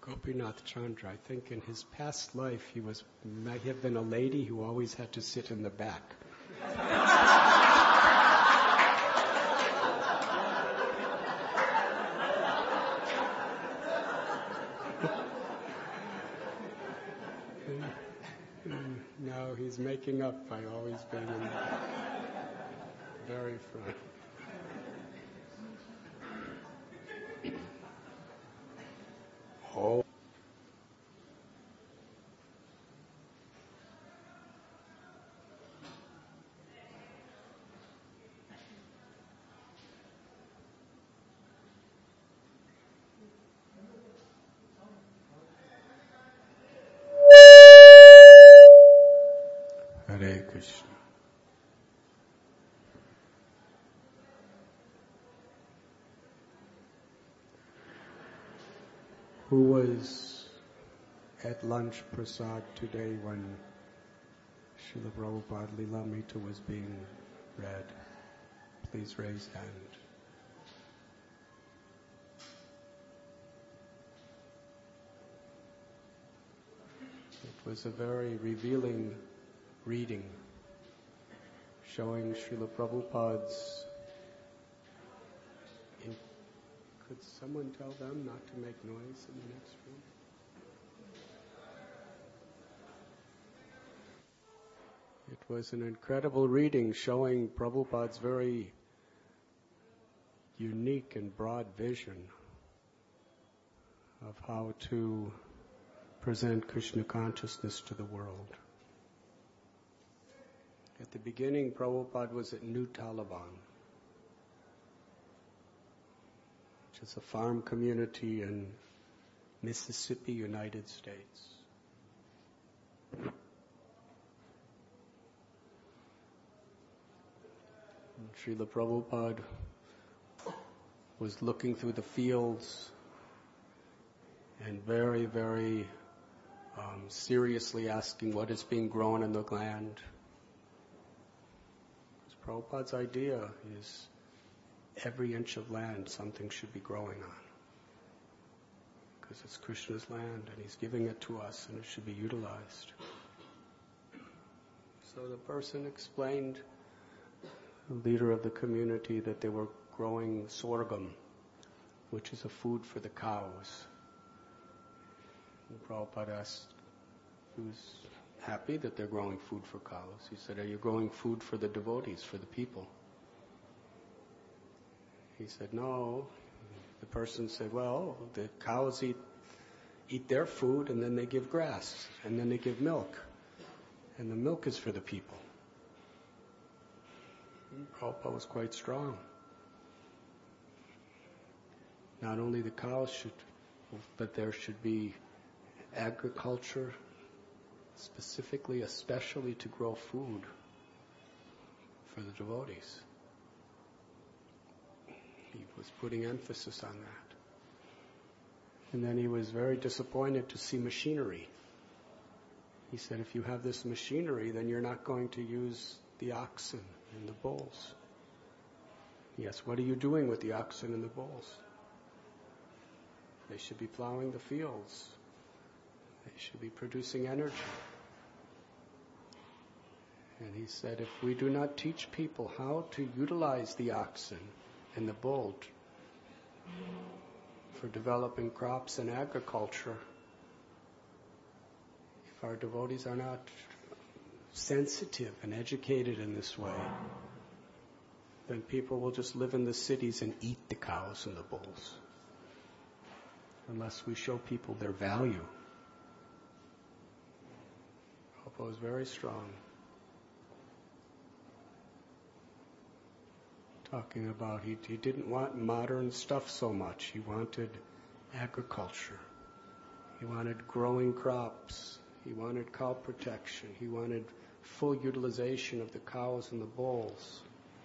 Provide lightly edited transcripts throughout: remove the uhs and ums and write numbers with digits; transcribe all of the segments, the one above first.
Gopinath Chandra, I think in his past life he might have been a lady who always had to sit in the back. Now he's making up by always being in the very front. Oh. Hare Krishna. Who was at lunch prasad today when Srila Prabhupada Lilamrita was being read? Please raise hand. It was a very revealing reading, showing Srila Prabhupada's. Could someone tell them not to make noise in the next room? It was an incredible reading showing Prabhupada's very unique and broad vision of how to present Krishna consciousness to the world. At the beginning, Prabhupada was at New Taliban, which is a farm community in Mississippi, United States. And Srila Prabhupada was looking through the fields and very, very seriously asking what is being grown in the land. Because Prabhupada's idea is every inch of land something should be growing on. Because it's Krishna's land and He's giving it to us and it should be utilized. So the person explained, the leader of the community, that they were growing sorghum, which is a food for the cows. And Prabhupada asked, he was happy that they're growing food for cows. He said, are you growing food for the devotees, for the people? He said, no. The person said, well, the cows eat their food and then they give grass and then they give milk. And the milk is for the people. And Prabhupada was quite strong. Not only the cows but there should be agriculture, specifically, especially to grow food for the devotees. He was putting emphasis on that. And then he was very disappointed to see machinery. He said, if you have this machinery, then you're not going to use the oxen and the bulls. Yes, what are you doing with the oxen and the bulls? They should be plowing the fields. They should be producing energy. And he said, if we do not teach people how to utilize the oxen and the bull for developing crops and agriculture, if our devotees are not sensitive and educated in this way, then people will just live in the cities and eat the cows and the bulls, unless we show people their value. Prabhupada was very strong, talking about he didn't want modern stuff so much. He wanted agriculture. He wanted growing crops. He wanted cow protection. He wanted full utilization of the cows and the bulls.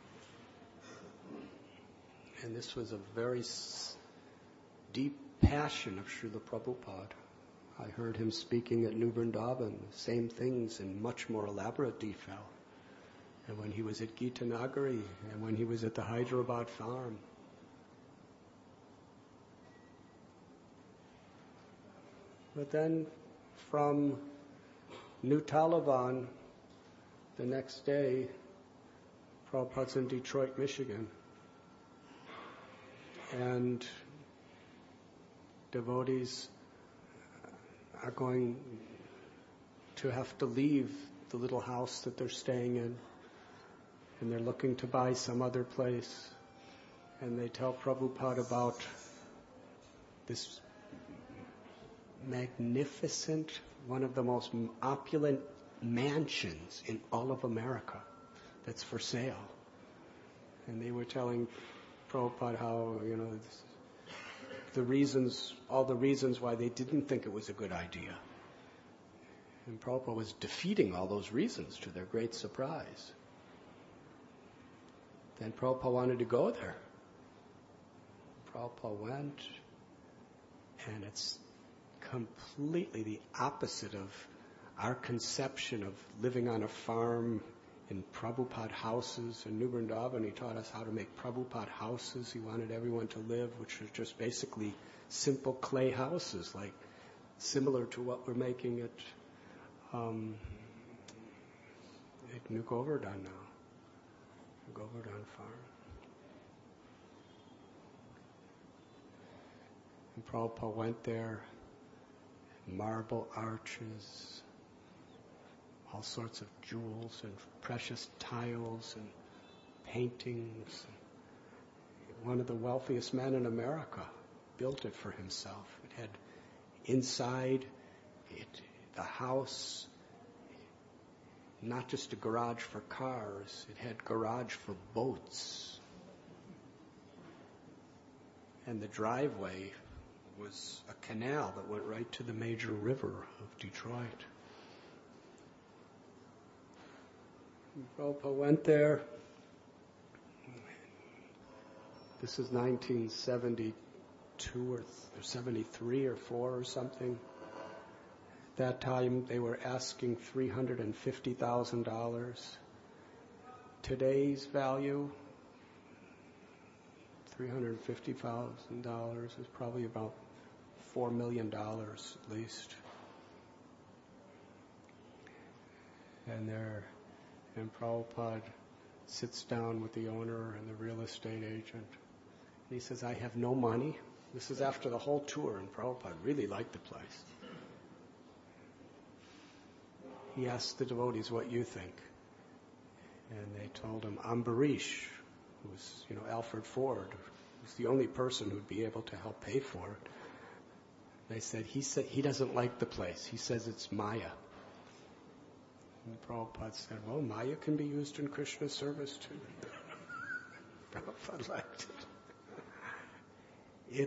And this was a very deep passion of Srila Prabhupada. I heard him speaking at New Vrindavan, same things in much more elaborate detail. And when he was at Gita Nagari, and when he was at the Hyderabad farm. But then from New Taliban, the next day, Prabhupada's in Detroit, Michigan. And devotees are going to have to leave the little house that they're staying in, and they're looking to buy some other place. And they tell Prabhupada about this magnificent, one of the most opulent mansions in all of America that's for sale. And they were telling Prabhupada how, all the reasons why they didn't think it was a good idea. And Prabhupada was defeating all those reasons to their great surprise. Then Prabhupada wanted to go there. Prabhupada went, and it's completely the opposite of our conception of living on a farm in Prabhupada houses. In New Vrindavan, he taught us how to make Prabhupada houses. He wanted everyone to live, which was just basically simple clay houses, like similar to what we're making at New Govardhan now. New Govardhan farm. And Prabhupada went there, marble arches, all sorts of jewels and precious tiles and paintings. One of the wealthiest men in America built it for himself. It had inside the house, not just a garage for cars, it had garage for boats. And the driveway was a canal that went right to the major river of Detroit. Prabhupada went there. This is 1972 or 73 or 4 or something. At that time, they were asking $350,000. Today's value, $350,000 is probably about $4 million at least. And Prabhupada sits down with the owner and the real estate agent. He says, I have no money. This is after the whole tour, and Prabhupada really liked the place. He asked the devotees, what you think? And they told him, Ambarish, who was, Alfred Ford, who's the only person who'd be able to help pay for it. They said, he doesn't like the place. He says it's Maya. And Prabhupada said, well, Maya can be used in Krishna service too. Prabhupada liked it.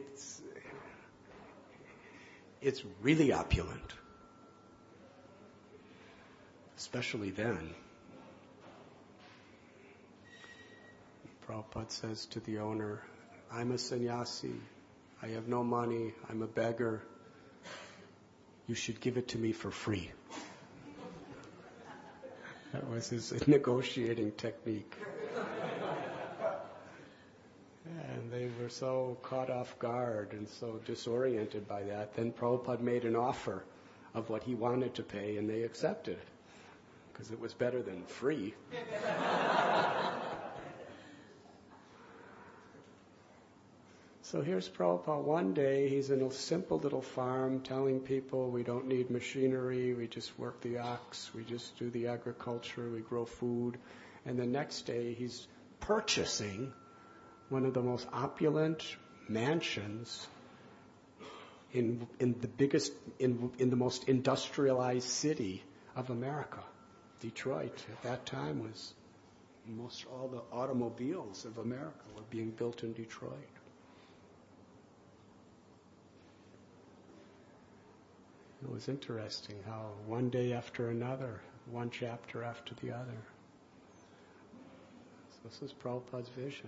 It's really opulent. Especially then. Prabhupada says to the owner, I'm a sannyasi. I have no money. I'm a beggar. You should give it to me for free. That was his negotiating technique. And they were so caught off guard and so disoriented by that. Then Prabhupada made an offer of what he wanted to pay, and they accepted it, because it was better than free. So here's Prabhupada. One day he's in a simple little farm telling people we don't need machinery, we just work the ox, we just do the agriculture, we grow food. And the next day he's purchasing one of the most opulent mansions in the most industrialized city of America. Detroit at that time was most all the automobiles of America were being built in Detroit. It was interesting how one day after another, one chapter after the other. So this is Prabhupada's vision.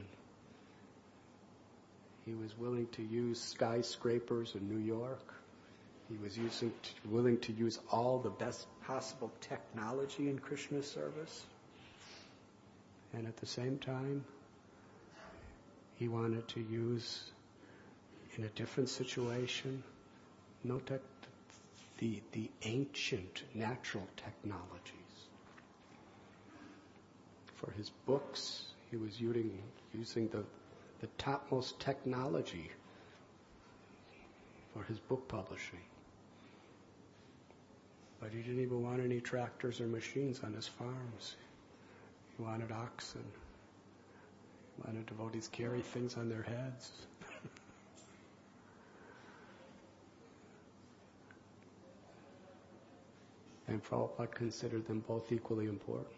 He was willing to use skyscrapers in New York. He was willing to use all the best possible technology in Krishna service. And at the same time, he wanted to use, in a different situation, no the ancient natural technologies. For his books, he was using the topmost technology for his book publishing. But he didn't even want any tractors or machines on his farms. He wanted oxen. He wanted devotees carry things on their heads. And Prabhupada considered them both equally important.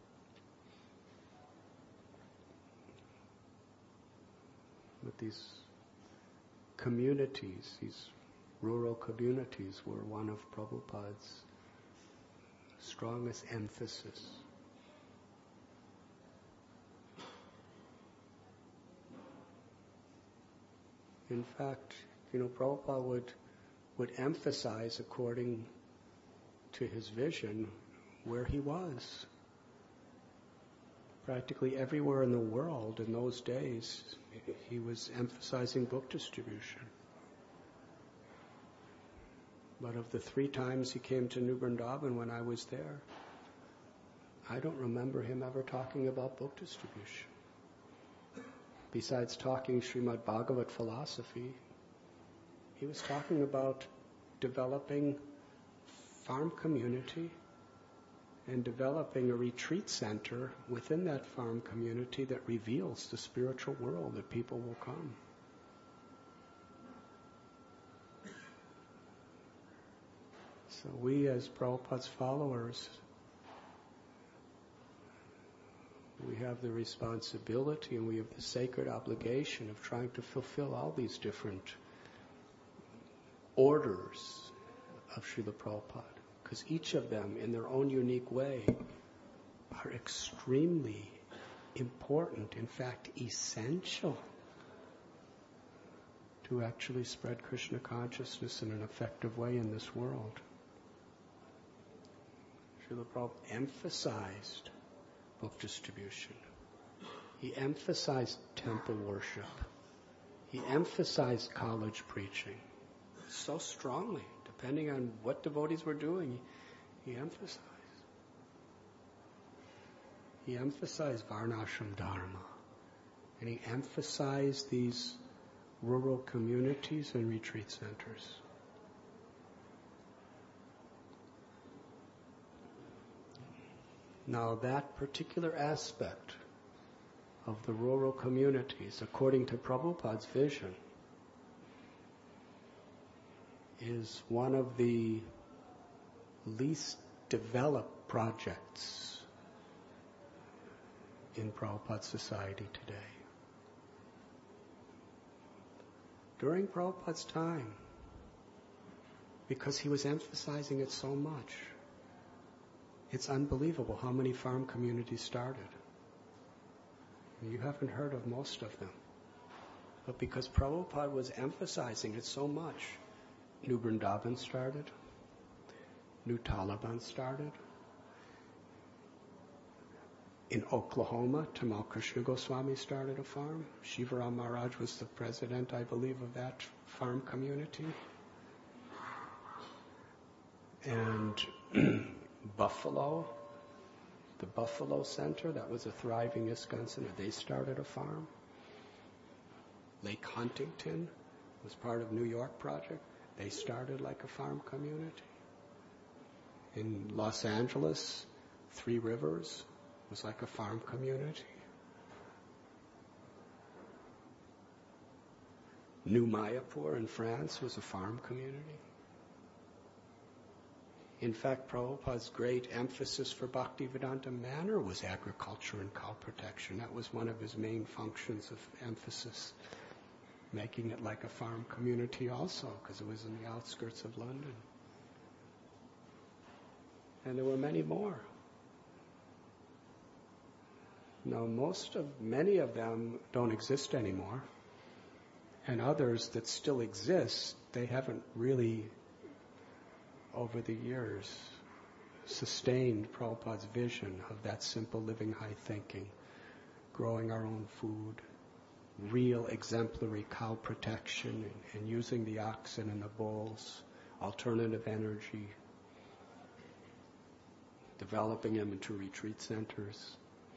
But these communities, these rural communities, were one of Prabhupada's strongest emphasis. In fact, Prabhupada would emphasize, according to his vision, where he was. Practically everywhere in the world in those days, he was emphasizing book distribution. But of the 3 times he came to New Vrindavan when I was there, I don't remember him ever talking about book distribution. Besides talking Srimad Bhagavat philosophy, he was talking about developing farm community and developing a retreat center within that farm community that reveals the spiritual world that people will come. So we as Prabhupada's followers, we have the responsibility and we have the sacred obligation of trying to fulfill all these different orders of Srila Prabhupada. Because each of them, in their own unique way, are extremely important, in fact, essential to actually spread Krishna consciousness in an effective way in this world. Srila Prabhupada emphasized book distribution. He emphasized temple worship. He emphasized college preaching so strongly. Depending on what devotees were doing, he emphasized. He emphasized Varnashram Dharma. And he emphasized these rural communities and retreat centers. Now that particular aspect of the rural communities, according to Prabhupada's vision, is one of the least developed projects in Prabhupada's society today. During Prabhupada's time, because he was emphasizing it so much, it's unbelievable how many farm communities started. You haven't heard of most of them. But because Prabhupada was emphasizing it so much, New Vrindavan started. New Taliban started. In Oklahoma, Tamal Krishna Goswami started a farm. Shivaram Maharaj was the president, I believe, of that farm community. And Buffalo, the Buffalo Center, that was a thriving ISKCON center. They started a farm. Lake Huntington was part of New York Project. They started like a farm community. In Los Angeles, Three Rivers was like a farm community. New Mayapur in France was a farm community. In fact, Prabhupada's great emphasis for Bhaktivedanta Manor was agriculture and cow protection. That was one of his main functions of emphasis, making it like a farm community also, because it was in the outskirts of London. And there were many more. Now, many of them don't exist anymore. And others that still exist, they haven't really, over the years, sustained Prabhupada's vision of that simple living high thinking, growing our own food, real exemplary cow protection and using the oxen and the bulls, alternative energy, developing them into retreat centers.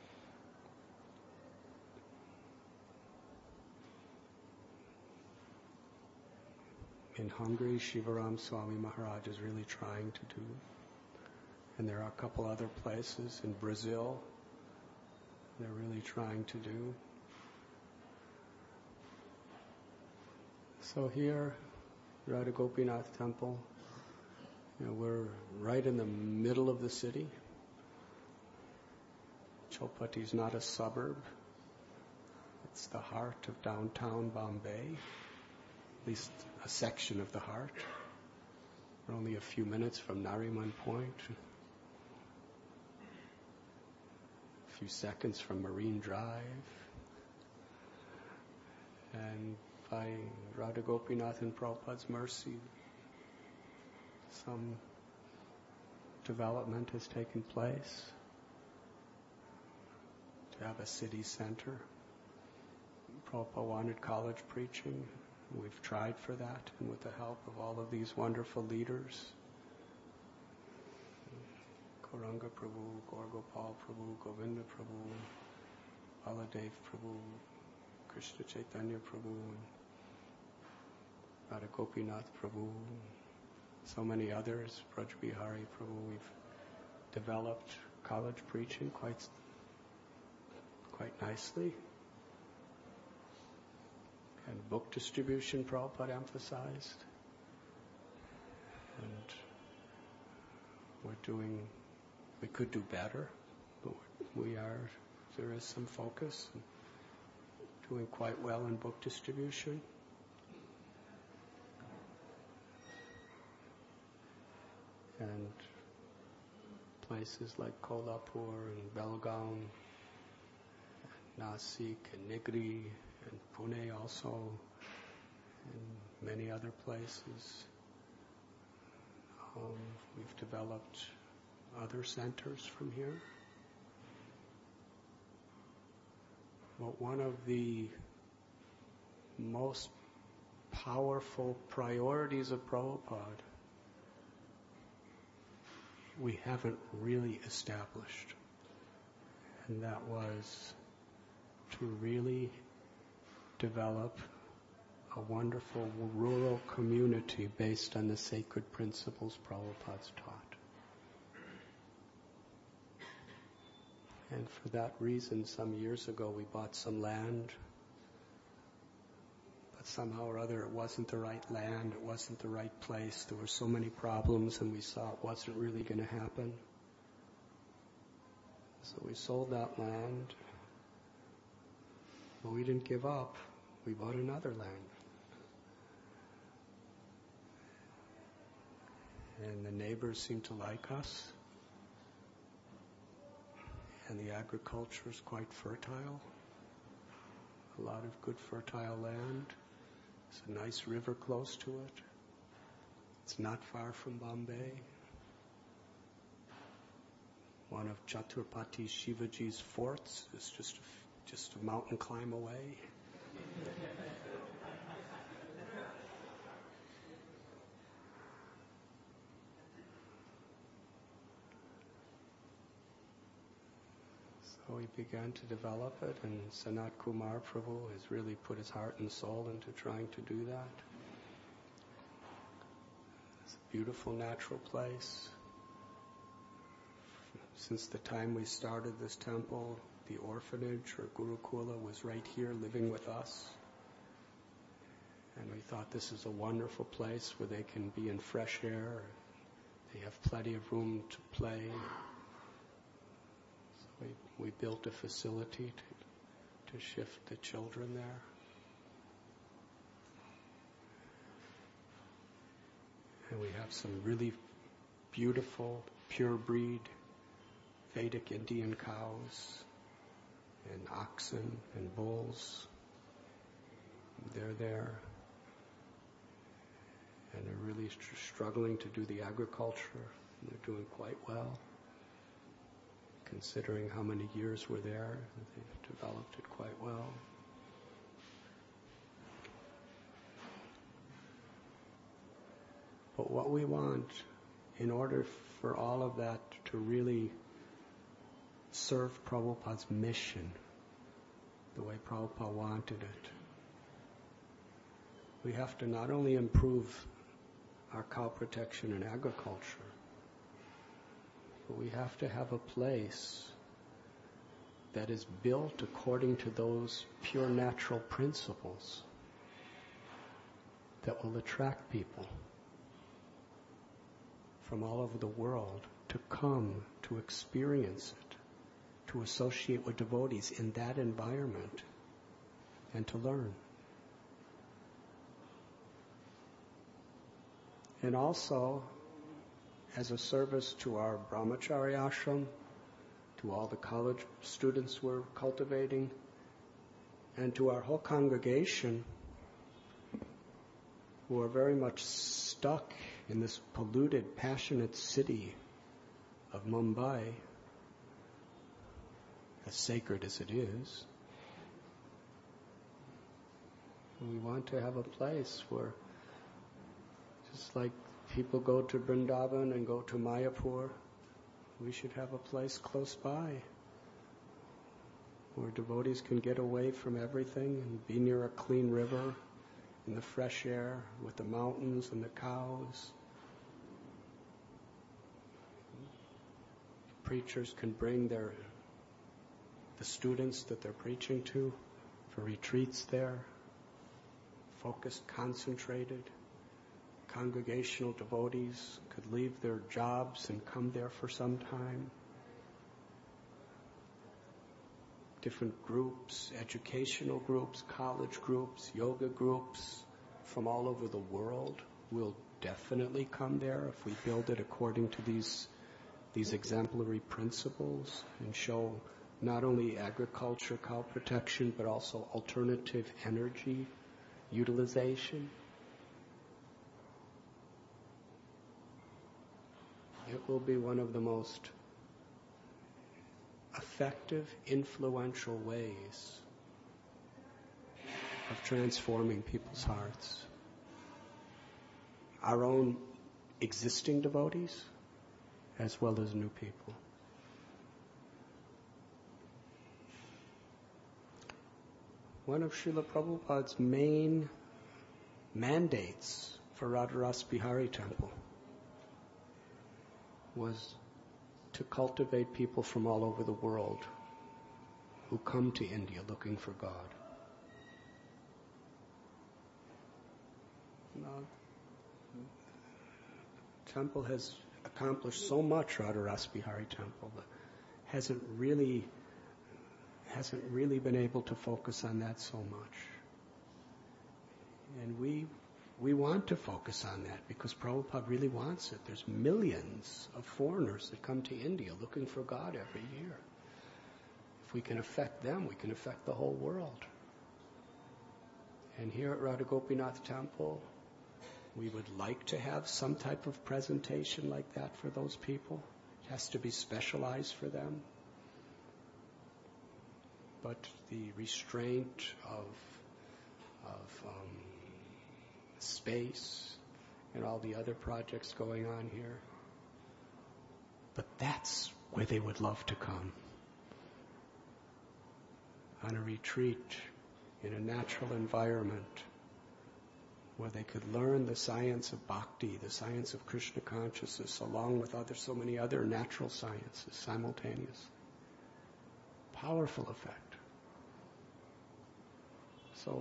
In Hungary, Shivaram Swami Maharaj is really trying to do. And there are a couple other places in Brazil they're really trying to do. So here, Radha Gopinath Temple, we're right in the middle of the city. Chowpatty is not a suburb. It's the heart of downtown Bombay, at least a section of the heart. We're only a few minutes from Nariman Point, a few seconds from Marine Drive, and by Radha Gopinath and Prabhupada's mercy, some development has taken place to have a city center. Prabhupada wanted college preaching. We've tried for that, and with the help of all of these wonderful leaders, Gauranga Prabhu, Gauragopal Prabhu, Govinda Prabhu, Baladev Prabhu, Krishna Chaitanya Prabhu, Radha Gopinath Prabhu, so many others, Braj Bihari Prabhu. We've developed college preaching quite nicely. And book distribution, Prabhupada emphasized. And we could do better, but there is some focus. Doing quite well in book distribution. And places like Kolhapur and Belgaum, Nasik and Nigri and Pune also, and many other places. We've developed other centers from here. But one of the most powerful priorities of Prabhupada we haven't really established, and that was to really develop a wonderful rural community based on the sacred principles Prabhupada's taught. And for that reason, some years ago, we bought some land, but somehow or other it wasn't the right land, it wasn't the right place. There were so many problems, and we saw it wasn't really going to happen. So we sold that land, but we didn't give up. We bought another land. And the neighbors seemed to like us. And the agriculture is quite fertile. A lot of good fertile land. There's a nice river close to it. It's not far from Bombay. One of Chhatrapati Shivaji's forts is just a mountain climb away. So we began to develop it, and Sanat Kumar Prabhu has really put his heart and soul into trying to do that. It's a beautiful natural place. Since the time we started this temple, the orphanage or Gurukula was right here living with us. And we thought this is a wonderful place where they can be in fresh air. They have plenty of room to play. So we built a facility to shift the children there. And we have some really beautiful, pure breed Vedic Indian cows and oxen and bulls. They're there. And they're really struggling to do the agriculture. And they're doing quite well. Considering how many years we're there, they've developed it quite well. But what we want, in order for all of that to really serve Prabhupada's mission, the way Prabhupada wanted it, we have to not only improve our cow protection and agriculture, but we have to have a place that is built according to those pure natural principles that will attract people from all over the world to come, to experience it, to associate with devotees in that environment, and to learn. And also, as a service to our brahmachari ashram, to all the college students we're cultivating, and to our whole congregation who are very much stuck in this polluted, passionate city of Mumbai, as sacred as it is. We want to have a place where, just like people go to Vrindavan and go to Mayapur, we should have a place close by where devotees can get away from everything and be near a clean river, in the fresh air, with the mountains and the cows. Preachers can bring the students that they're preaching to for retreats there, focused, concentrated. Congregational devotees could leave their jobs and come there for some time. Different groups, educational groups, college groups, yoga groups from all over the world will definitely come there if we build it according to these exemplary principles and show not only agriculture, cow protection, but also alternative energy utilization. It will be one of the most effective, influential ways of transforming people's hearts. Our own existing devotees, as well as new people. One of Srila Prabhupada's main mandates for Radharas Bihari Temple was to cultivate people from all over the world who come to India looking for God. Now, the temple has accomplished so much, Radharas Bihari Temple, but hasn't really been able to focus on that so much. And we want to focus on that because Prabhupada really wants it. There's millions of foreigners that come to India looking for God every year. If we can affect them, we can affect the whole world. And here at Radha Gopinath Temple, we would like to have some type of presentation like that for those people. It has to be specialized for them. But the restraint of space and all the other projects going on here. But that's where they would love to come. On a retreat in a natural environment where they could learn the science of bhakti, the science of Krishna consciousness, along with so many other natural sciences simultaneously. Powerful effect. So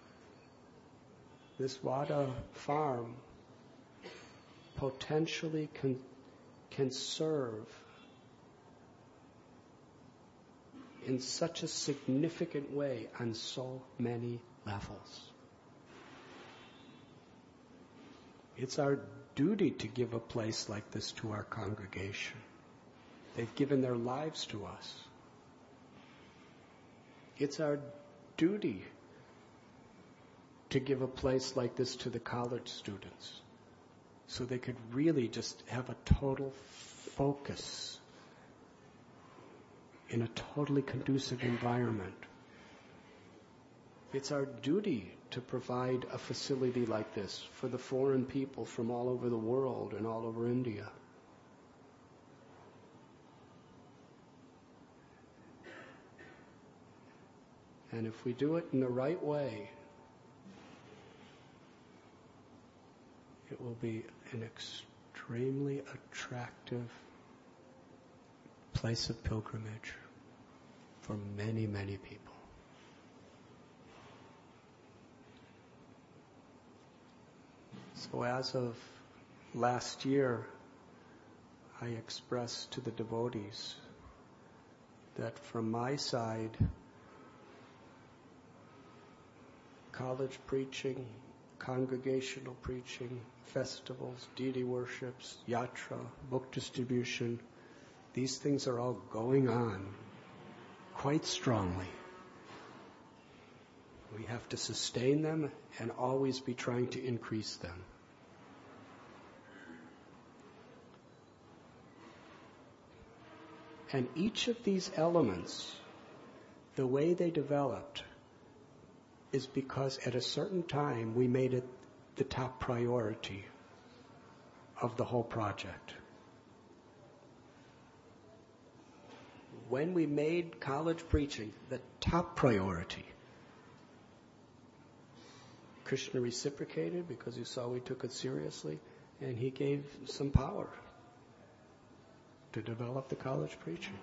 this Vada farm potentially can serve in such a significant way on so many levels. It's our duty to give a place like this to our congregation. They've given their lives to us. It's our duty to give a place like this to the college students so they could really just have a total focus in a totally conducive environment It's our duty to provide a facility like this for the foreign people from all over the world and all over India. And if we do it in the right way, it will be an extremely attractive place of pilgrimage for many, many people. So as of last year, I expressed to the devotees that from my side, college preaching, congregational preaching, festivals, deity worships, yatra, book distribution, these things are all going on quite strongly. We have to sustain them and always be trying to increase them. And each of these elements, the way they developed, is because at a certain time we made it the top priority of the whole project. When we made college preaching the top priority, Krishna reciprocated because he saw we took it seriously, and he gave some power to develop the college preaching.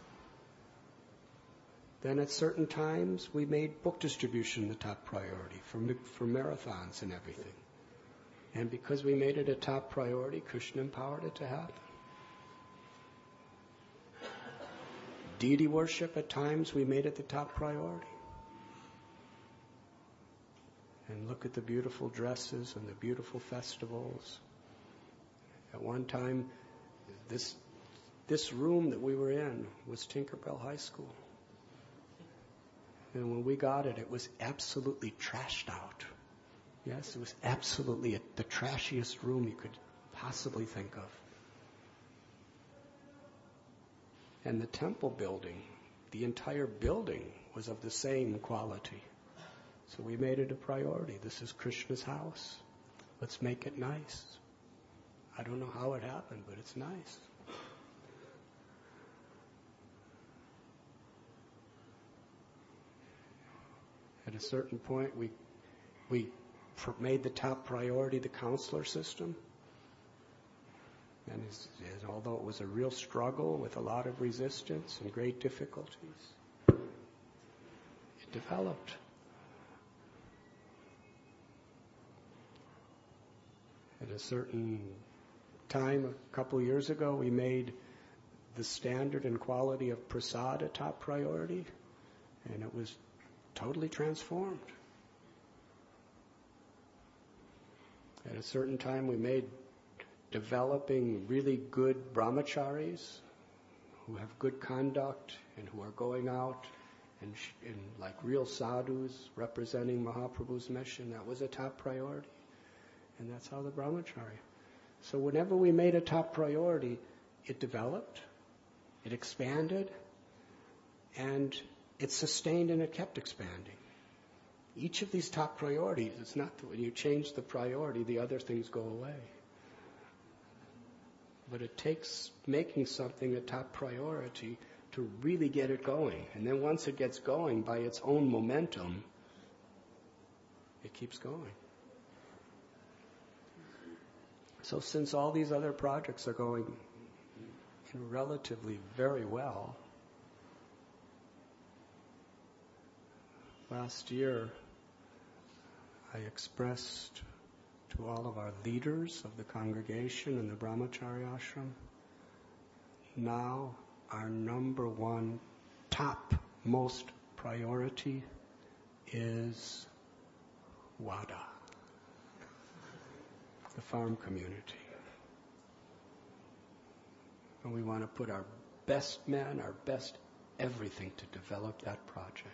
Then at certain times, we made book distribution the top priority for marathons and everything. And because we made it a top priority, Krishna empowered it to happen. Deity worship, at times, we made it the top priority. And look at the beautiful dresses and the beautiful festivals. At one time, this room that we were in was Tinkerbell High School. And when we got it, it was absolutely trashed out. Yes, it was absolutely the trashiest room you could possibly think of. And the temple building, the entire building was of the same quality. So we made it a priority. This is Krishna's house. Let's make it nice. I don't know how it happened, but it's nice. At a certain point, we made the top priority the counselor system. And although it was a real struggle with a lot of resistance and great difficulties, it developed. At a certain time, a couple of years ago, we made the standard and quality of prasad a top priority, and it was totally transformed. At a certain time, we made developing really good brahmacharis who have good conduct and who are going out and like real sadhus representing Mahaprabhu's mission. That was a top priority. And that's how the brahmachari. So whenever we made a top priority, it developed, it expanded, and it sustained and it kept expanding. Each of these top priorities, it's not that when you change the priority, the other things go away. But it takes making something a top priority to really get it going. And then once it gets going by its own momentum, it keeps going. So since all these other projects are going relatively very well, last year I expressed to all of our leaders of the congregation and the brahmachari ashram, now our number one top most priority is WADA, the farm community. And we want to put our best men, our best everything to develop that project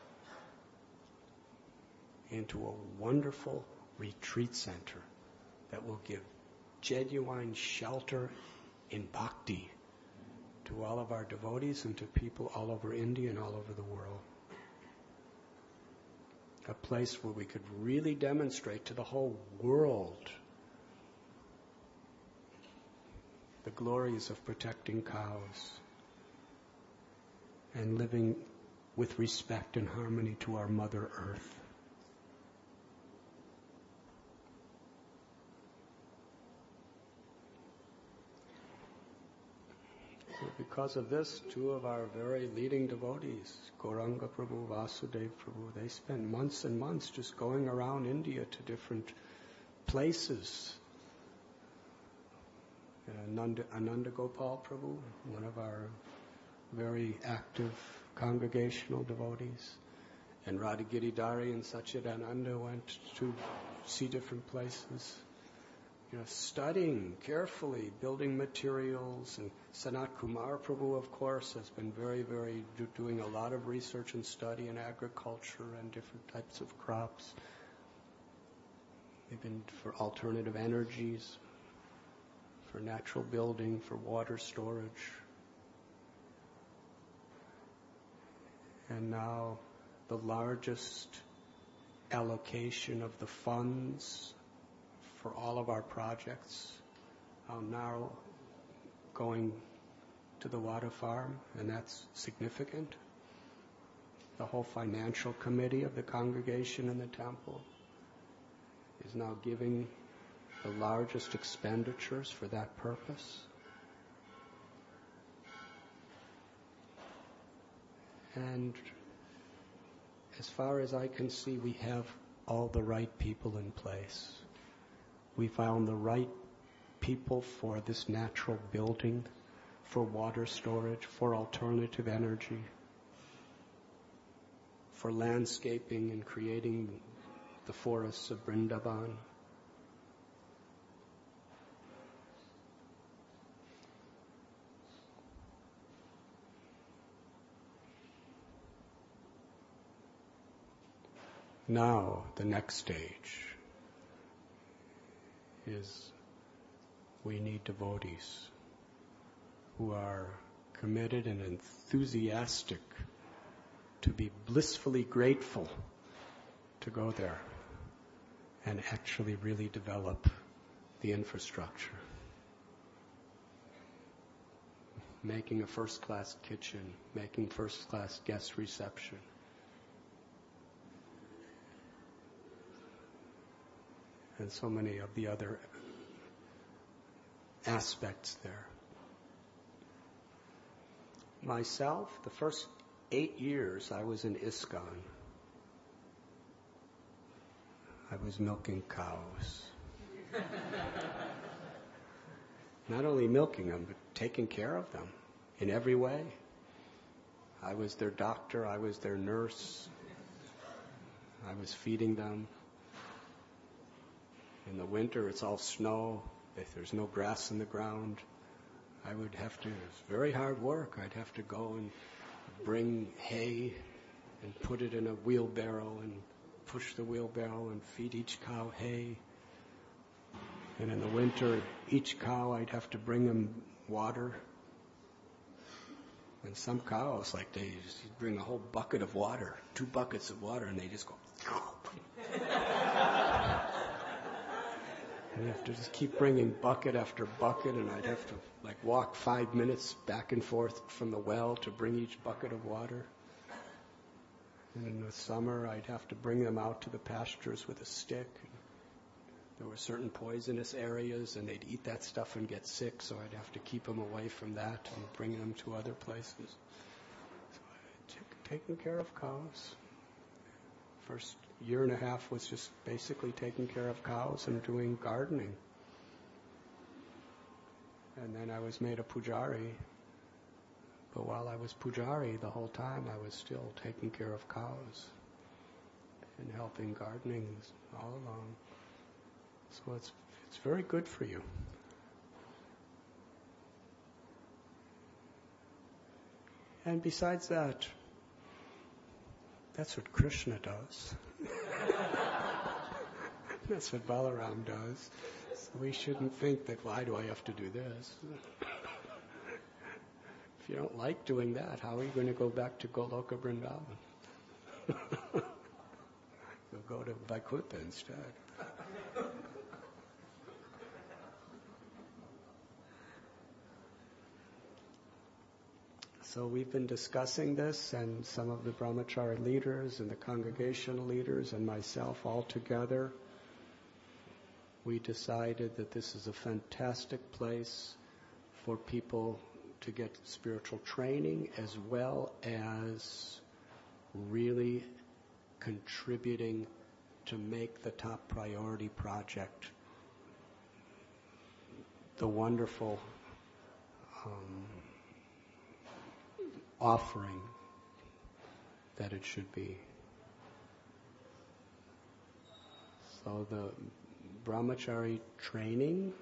into a wonderful retreat center that will give genuine shelter in bhakti to all of our devotees and to people all over India and all over the world. a place where we could really demonstrate to the whole world the glories of protecting cows and living with respect and harmony to our Mother Earth. So because of this, two of our very leading devotees, Gauranga Prabhu, Vasudev Prabhu, they spent months and months just going around India to different places. Ananda Gopal Prabhu, one of our very active congregational devotees, and Radhagiri Dari and Satchidananda went to see different places, studying carefully, building materials. And Sanat Kumar Prabhu, of course, has been doing a lot of research and study in agriculture and different types of crops. They've been for alternative energies, for natural building, for water storage. And now the largest allocation of the funds for all of our projects are now going to the water farm, and that's significant. The whole financial committee of the congregation in the temple is now giving the largest expenditures for that purpose. And as far as I can see, we have all the right people in place. We found the right people for this natural building, for water storage, for alternative energy, for landscaping and creating the forests of Vrindavan. Now, the next stage is we need devotees who are committed and enthusiastic to be blissfully grateful to go there and actually really develop the infrastructure. Making a first-class kitchen, making first-class guest reception. And so many of the other aspects there. Myself, the first 8 years I was in ISKCON, I was milking cows. Not only milking them, but taking care of them in every way. I was their doctor, I was their nurse, I was feeding them. In the winter, it's all snow. If there's no grass in the ground, I would have to, it's very hard work. I'd have to go and bring hay and put it in a wheelbarrow and push the wheelbarrow and feed each cow hay. And in the winter, each cow, I'd have to bring them water. And some cows, like they just bring a whole bucket of water, 2 buckets of water, and they just go. And you have to just keep bringing bucket after bucket, and I'd have to walk 5 minutes back and forth from the well to bring each bucket of water. And in the summer, I'd have to bring them out to the pastures with a stick. There were certain poisonous areas, and they'd eat that stuff and get sick, so I'd have to keep them away from that and bring them to other places. So taking care of cows. First year and a half was just basically taking care of cows and doing gardening. And then I was made a pujari. But while I was pujari, the whole time I was still taking care of cows and helping gardening all along. So it's very good for you. And besides that, that's what Krishna does. That's what Balaram does. So we shouldn't think that, why do I have to do this? If you don't like doing that, how are you going to go back to Goloka Vrindavan? You'll go to Vaikuntha instead. So we've been discussing this, and some of the brahmachari leaders and the congregational leaders and myself all together, we decided that this is a fantastic place for people to get spiritual training as well as really contributing to make the top priority project the wonderful offering that it should be. So the brahmachari training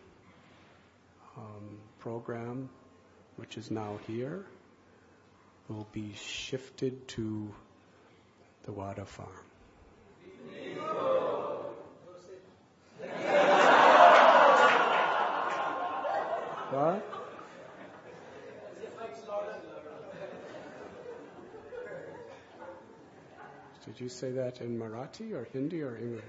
program, which is now here, will be shifted to the Wada farm. What? Did you say that in Marathi or Hindi or English?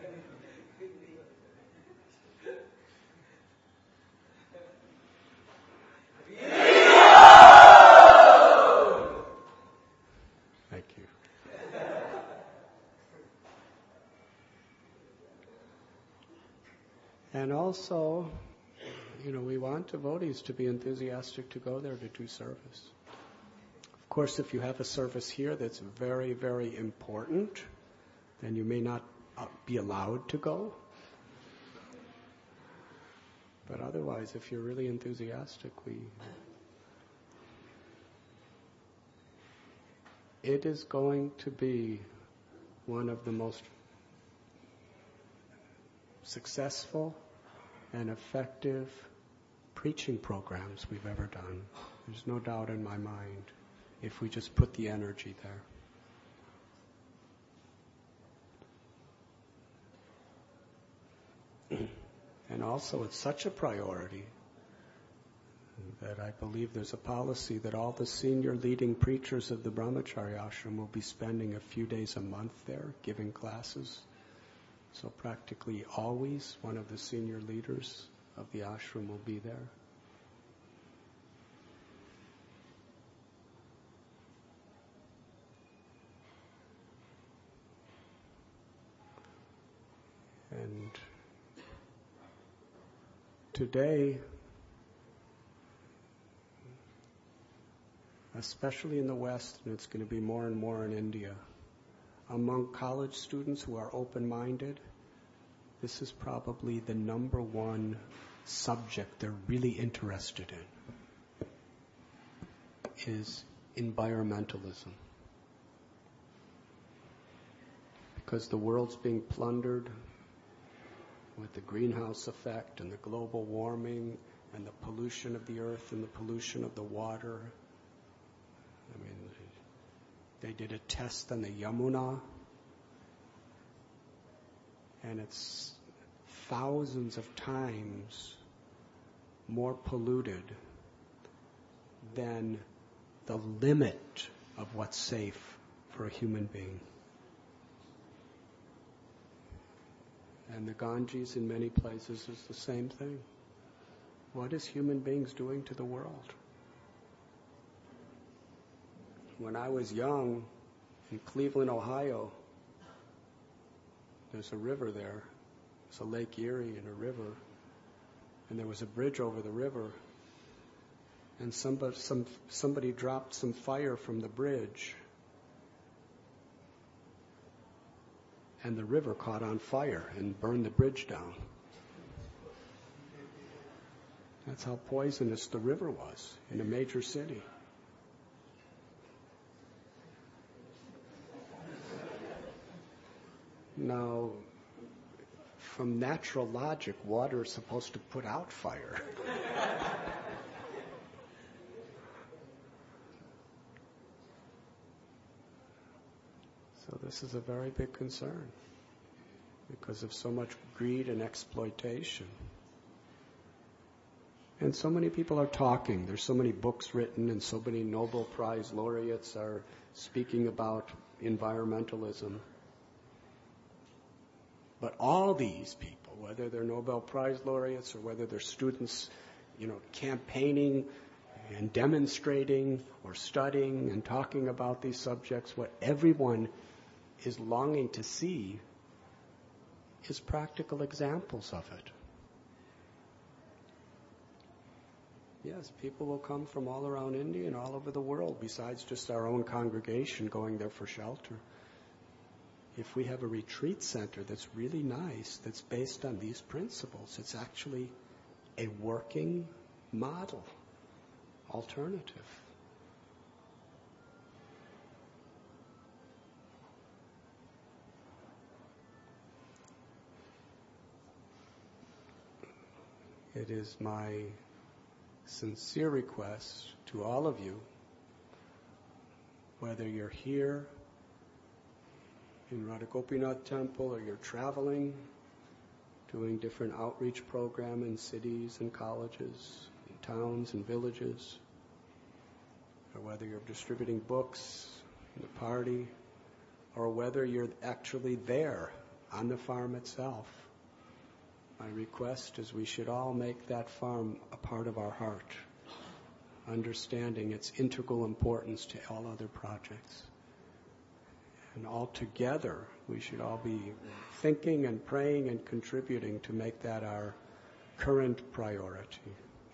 Thank you. And also, we want devotees to be enthusiastic to go there to do service. Of course, if you have a service here that's very, very important, then you may not be allowed to go. But otherwise, if you're really enthusiastic, it is going to be one of the most successful and effective preaching programs we've ever done. There's no doubt in my mind, if we just put the energy there. And also, it's such a priority that I believe there's a policy that all the senior leading preachers of the Brahmachari ashram will be spending a few days a month there, giving classes. So practically always one of the senior leaders of the ashram will be there. And today, especially in the West, and it's going to be more and more in India, among college students who are open-minded, this is probably the number one subject they're really interested in, is environmentalism. Because the world's being plundered with the greenhouse effect and the global warming and the pollution of the earth and the pollution of the water. I mean, they did a test on the Yamuna, and it's thousands of times more polluted than the limit of what's safe for a human being. And the Ganges in many places is the same thing. What is human beings doing to the world? When I was young, in Cleveland, Ohio, there's a river there. It's a Lake Erie and a river. And there was a bridge over the river. And somebody dropped some fire from the bridge. And the river caught on fire and burned the bridge down. That's how poisonous the river was in a major city. Now, from natural logic, water is supposed to put out fire. So this is a very big concern because of so much greed and exploitation. And so many people are talking. There's so many books written and so many Nobel Prize laureates are speaking about environmentalism. But all these people, whether they're Nobel Prize laureates or whether they're students, campaigning and demonstrating or studying and talking about these subjects, what everyone is longing to see is practical examples of it. Yes, people will come from all around India and all over the world, besides just our own congregation going there for shelter. If we have a retreat center that's really nice, that's based on these principles, it's actually a working model, alternative. It is my sincere request to all of you, whether you're here in Radha Gopinath Temple or you're traveling, doing different outreach programs in cities and colleges, in towns and villages, or whether you're distributing books in the party, or whether you're actually there on the farm itself. My request is we should all make that farm a part of our heart, understanding its integral importance to all other projects. And all together, we should all be thinking and praying and contributing to make that our current priority.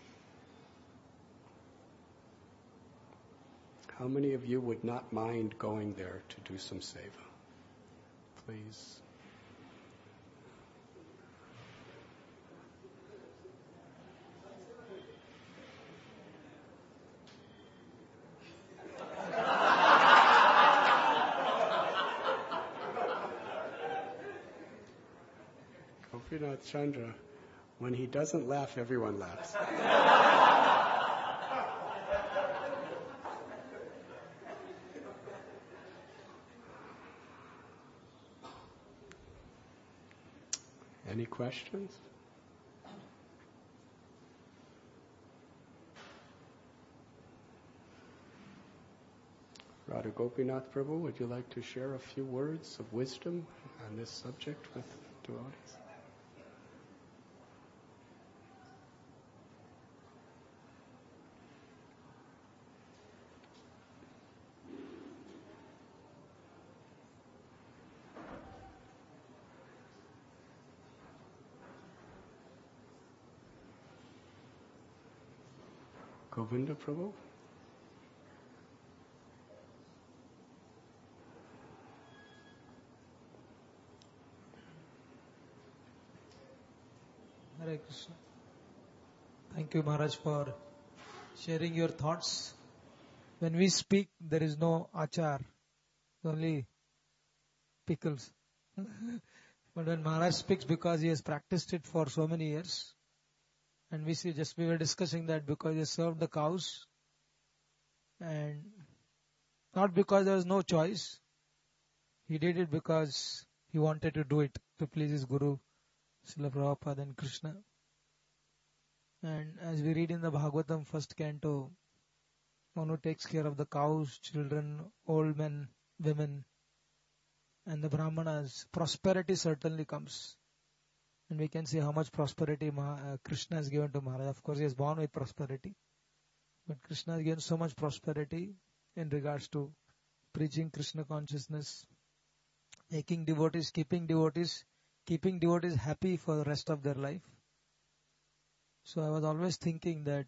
How many of you would not mind going there to do some seva? Please. Gopinath Chandra, when he doesn't laugh, everyone laughs. Any questions? Radha Gopinath Prabhu, would you like to share a few words of wisdom on this subject with devotees? Govinda Prabhu? Hare Krishna. Thank you, Maharaj, for sharing your thoughts. When we speak, there is no achar, only pickles. But when Maharaj speaks, because he has practiced it for so many years, and we were discussing that because he served the cows, and not because there was no choice, he did it because he wanted to do it to please his Guru, Srila Prabhupada and Krishna. And as we read in the Bhagavatam, first canto, one who takes care of the cows, children, old men, women, and the Brahmanas, prosperity certainly comes. And we can see how much prosperity Krishna has given to Maharaj. Of course, he is born with prosperity. But Krishna has given so much prosperity in regards to preaching Krishna consciousness, making devotees, keeping devotees happy for the rest of their life. So I was always thinking that,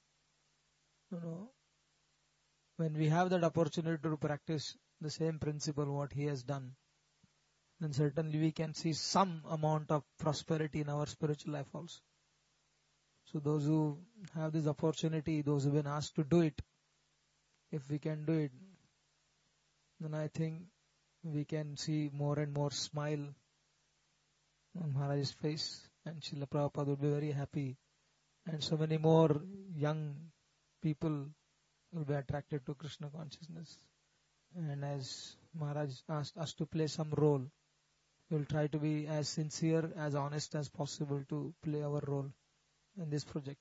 when we have that opportunity to practice the same principle what he has done, then certainly we can see some amount of prosperity in our spiritual life also. So those who have this opportunity, those who have been asked to do it, if we can do it, then I think we can see more and more smile on Maharaj's face, and Srila Prabhupada will be very happy, and so many more young people will be attracted to Krishna consciousness. And as Maharaj asked us to play some role, we will try to be as sincere, as honest as possible to play our role in this project.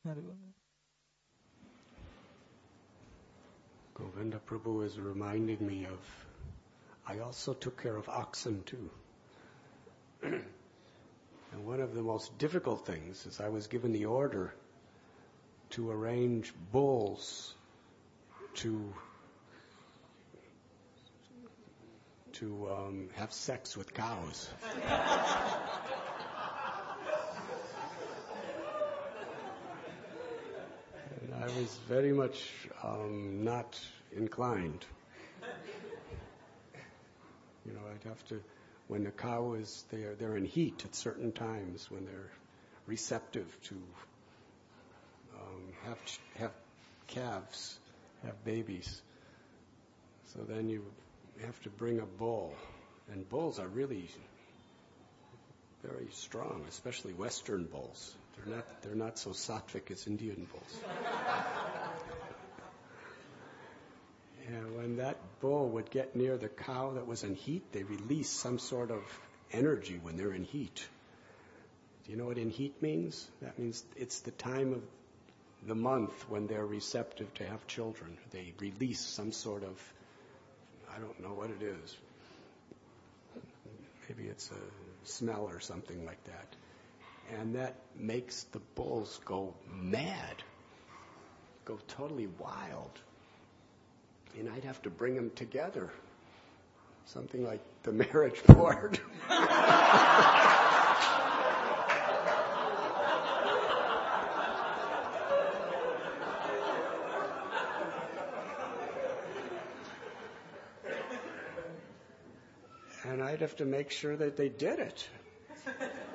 Govinda Prabhu is reminding me of, I also took care of oxen too. And one of the most difficult things is I was given the order to arrange bulls to have sex with cows. And I was very much not inclined. You know, I'd have to, when the cow is there, they're in heat at certain times when they're receptive to have calves, have babies. So then you have to bring a bull, and bulls are really very strong, especially Western bulls. They're not so sattvic as Indian bulls. And when that bull would get near the cow that was in heat, they release some sort of energy when they're in heat. Do you know what in heat means? That means it's the time of the month when they're receptive to have children. They release some sort of, I don't know what it is. Maybe it's a smell or something like that. And that makes the bulls go mad, go totally wild. And I'd have to bring them together. Something like the marriage board. And I'd have to make sure that they did it. It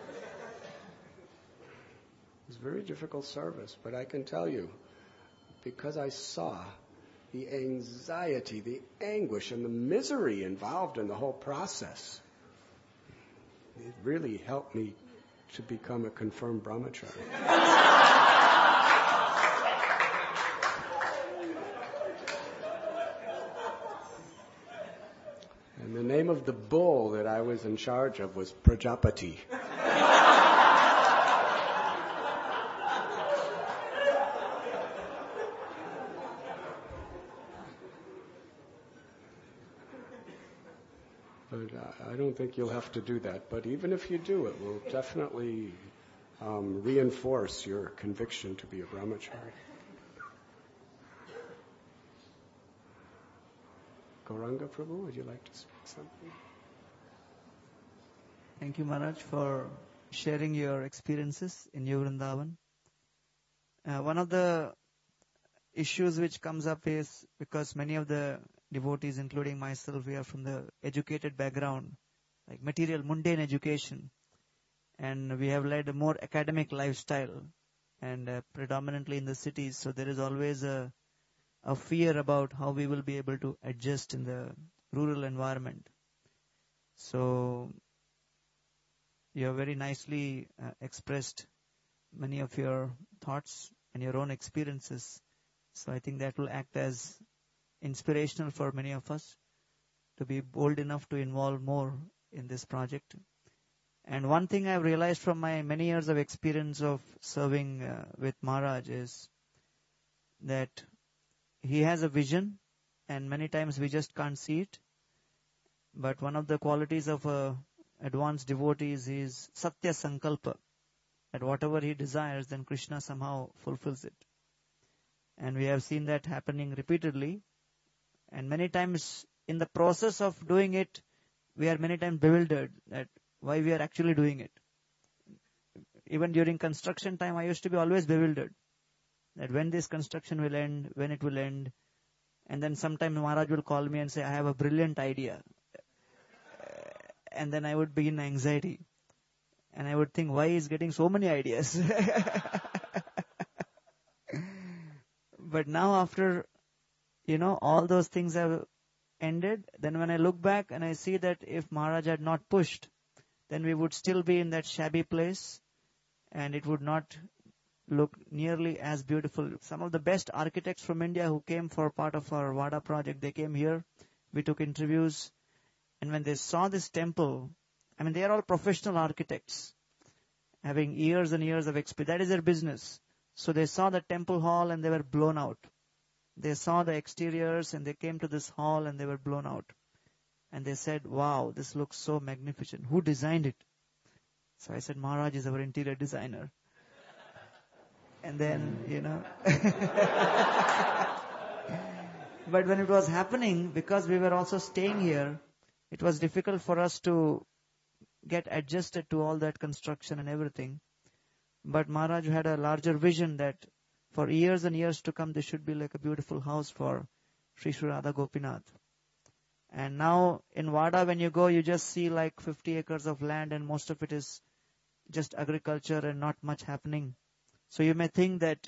was a very difficult service, but I can tell you, because I saw the anxiety, the anguish, and the misery involved in the whole process, it really helped me to become a confirmed brahmachari. And the name of the bull that I was in charge of was Prajapati. But I don't think you'll have to do that. But even if you do, it will definitely reinforce your conviction to be a brahmachari. Gauranga Prabhu, would you like to speak something? Thank you, Maharaj, for sharing your experiences in New Vrindavan. One of the issues which comes up is because many of the devotees, including myself, we are from the educated background, like material, mundane education, and we have led a more academic lifestyle, and predominantly in the cities. So there is always a fear about how we will be able to adjust in the rural environment. So you have very nicely expressed many of your thoughts and your own experiences. So I think that will act as inspirational for many of us to be bold enough to involve more in this project. And one thing I've realized from my many years of experience of serving with Maharaj is that he has a vision, and many times we just can't see it. But one of the qualities of a advanced devotee is Satya Sankalpa, that whatever he desires, then Krishna somehow fulfills it. And we have seen that happening repeatedly. And many times in the process of doing it, we are many times bewildered that why we are actually doing it. Even during construction time, I used to be always bewildered that when this construction will end, when it will end. And then sometimes Maharaj will call me and say, I have a brilliant idea. And then I would begin anxiety. And I would think, why is getting so many ideas? But now after, all those things have ended, then when I look back and I see that if Maharaj had not pushed, then we would still be in that shabby place and it would not look nearly as beautiful. Some of the best architects from India who came for part of our Vada project, they came here, we took interviews, and when they saw this temple, they are all professional architects, having years and years of experience. That is their business. So they saw the temple hall and they were blown out. They saw the exteriors and they came to this hall and they were blown out. And they said, wow, this looks so magnificent. Who designed it? So I said, Maharaj is our interior designer. And then, but when it was happening, because we were also staying here, it was difficult for us to get adjusted to all that construction and everything. But Maharaj had a larger vision that for years and years to come, this should be like a beautiful house for Sri Sri Radha Gopinath. And now in Vada, when you go, you just see like 50 acres of land and most of it is just agriculture and not much happening. So you may think that,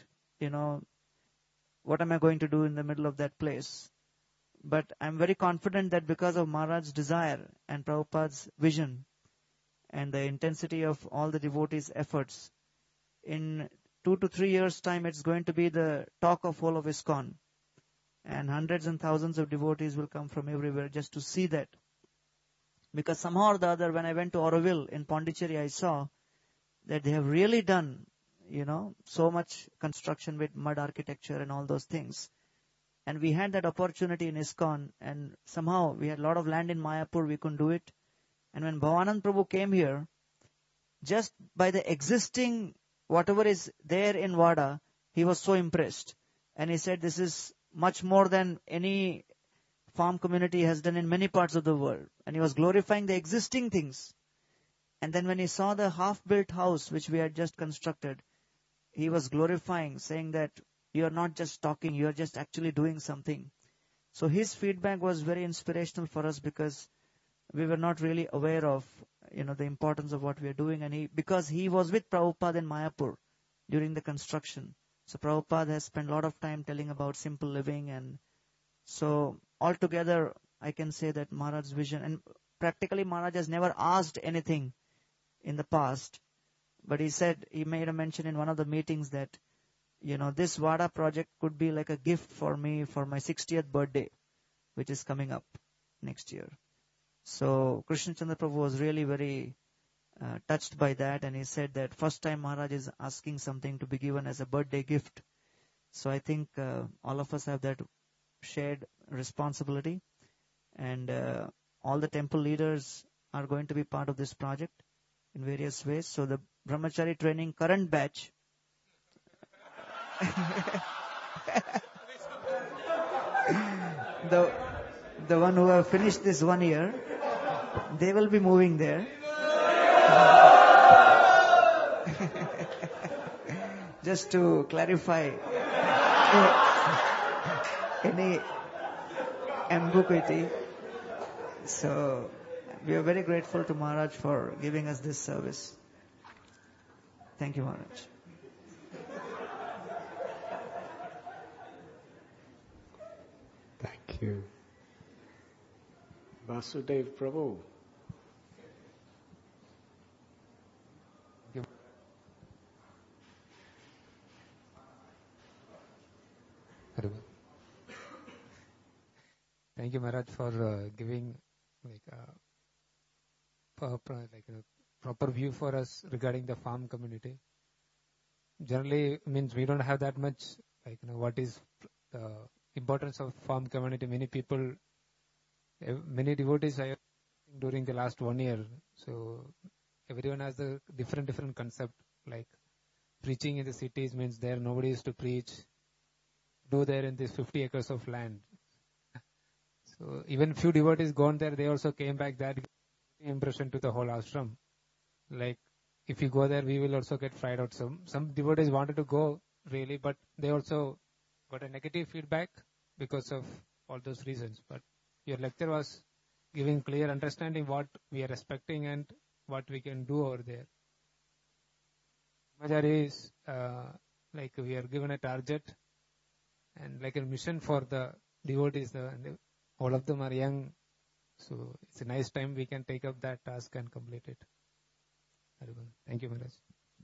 what am I going to do in the middle of that place? But I'm very confident that because of Maharaj's desire and Prabhupada's vision and the intensity of all the devotees' efforts, in 2 to 3 years' time, it's going to be the talk of whole of ISKCON. And hundreds and thousands of devotees will come from everywhere just to see that. Because somehow or the other, when I went to Auroville in Pondicherry, I saw that they have really done, so much construction with mud architecture and all those things. And we had that opportunity in ISKCON, and somehow we had a lot of land in Mayapur, we couldn't do it. And when Bhavanand Prabhu came here, just by the existing, whatever is there in Vada, he was so impressed. And he said, this is much more than any farm community has done in many parts of the world. And he was glorifying the existing things. And then when he saw the half-built house which we had just constructed, he was glorifying, saying that you are not just talking, you are just actually doing something. So his feedback was very inspirational for us because we were not really aware of, the importance of what we are doing. And because he was with Prabhupada in Mayapur during the construction. So Prabhupada has spent a lot of time telling about simple living. And so altogether, I can say that Maharaj's vision, and practically Maharaj has never asked anything in the past. But he made a mention in one of the meetings that, this Vada project could be like a gift for me for my 60th birthday, which is coming up next year. So Krishna Chandra Prabhu was really very touched by that, and he said that first time Maharaj is asking something to be given as a birthday gift. So I think all of us have that shared responsibility, and all the temple leaders are going to be part of this project in various ways. So the Brahmachari training current batch the one who have finished this 1 year, they will be moving there. Just to clarify any ambiguity. So we are very grateful to Maharaj for giving us this service. Thank you, Maharaj. Thank you. Vasudev Prabhu. Thank you, Maharaj, for giving proper view for us regarding the farm community. Generally, means we don't have that much what is the importance of farm community. Many devotees I have during the last 1 year. So everyone has a different concept. Like preaching in the cities means there nobody is to preach. Do there in this 50 acres of land. So even few devotees gone there, they also came back that impression to the whole ashram. Like if you go there, we will also get fried out. Some devotees wanted to go really, but they also got a negative feedback because of all those reasons. But your lecture was giving clear understanding what we are expecting and what we can do over there. Brahmachari is we are given a target and like a mission for the devotees. All of them are young, so it's a nice time we can take up that task and complete it. Thank you, Maharaj.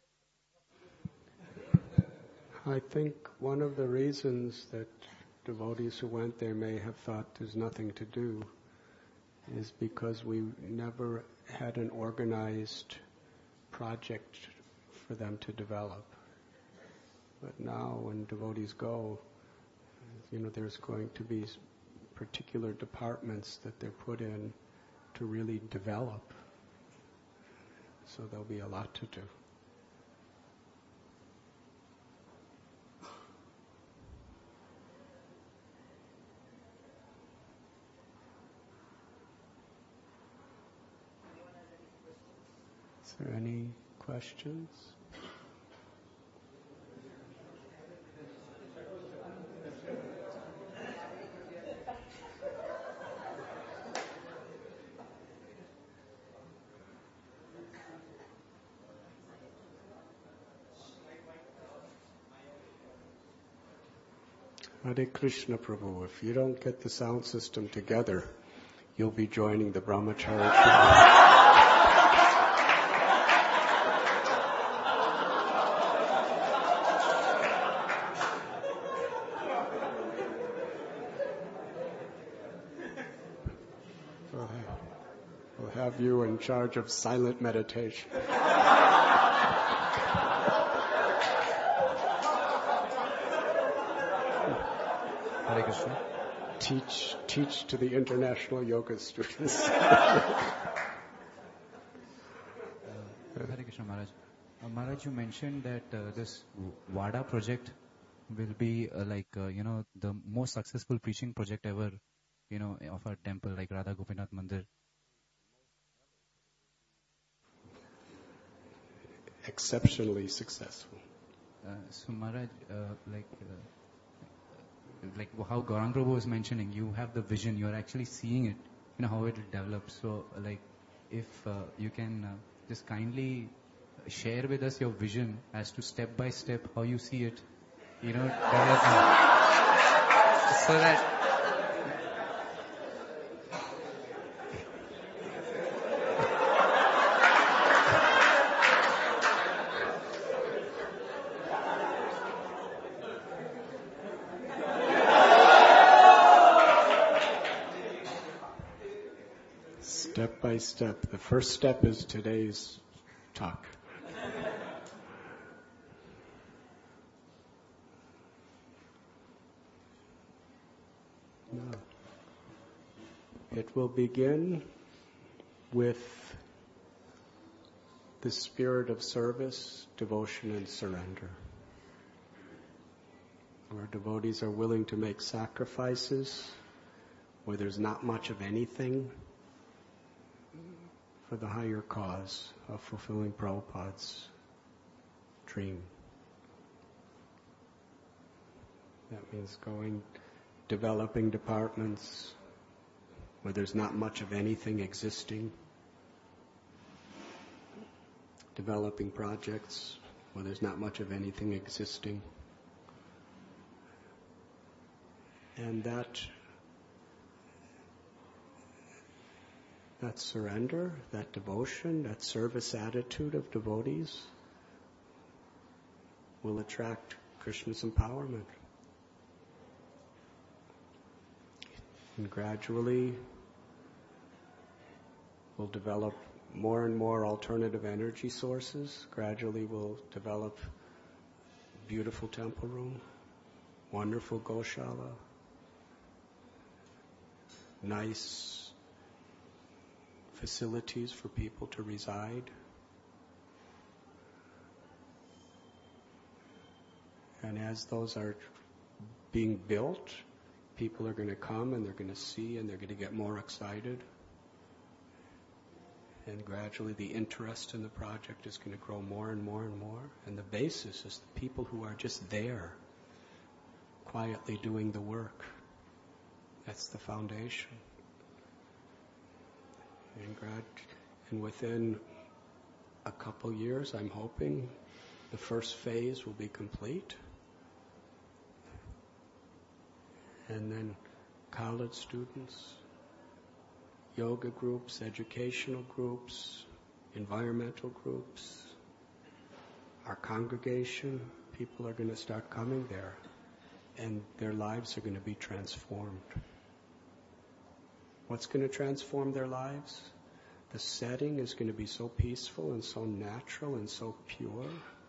I think one of the reasons that devotees who went there may have thought there's nothing to do is because we never had an organized project for them to develop. But now when devotees go, there's going to be particular departments that they're put in to really develop. so there'll be a lot to do. Is there any questions? Hare Krishna Prabhu, if you don't get the sound system together, you'll be joining the Brahmachari tribe. We'll have you in charge of silent meditation. Hare Krishna. Teach to the international yoga students. Hare Krishna Maharaj. Maharaj, you mentioned that this VADA project will be the most successful preaching project ever, of our temple, like Radha Gopinath Mandir. Exceptionally successful. So Maharaj, like how Gaurang Prabhu was mentioning, you have the vision, you are actually seeing it, how it will develop. So if you can just kindly share with us your vision as to step by step how you see it, developing. So that step by step. The first step is today's talk. It will begin with the spirit of service, devotion, and surrender. Where devotees are willing to make sacrifices, where there's not much of anything, for the higher cause of fulfilling Prabhupada's dream. That means developing departments where there's not much of anything existing, developing projects where there's not much of anything existing, and that surrender, that devotion, that service attitude of devotees will attract Krishna's empowerment. And gradually we'll develop more and more alternative energy sources. Gradually we'll develop beautiful temple room, wonderful Goshala, nice facilities for people to reside. And as those are being built, people are going to come and they're going to see and they're going to get more excited. And gradually the interest in the project is going to grow more and more and more. And the basis is the people who are just there, quietly doing the work. That's the foundation. And within a couple years, I'm hoping the first phase will be complete. And then college students, yoga groups, educational groups, environmental groups, our congregation, people are going to start coming there, and their lives are going to be transformed. What's going to transform their lives? The setting is going to be so peaceful and so natural and so pure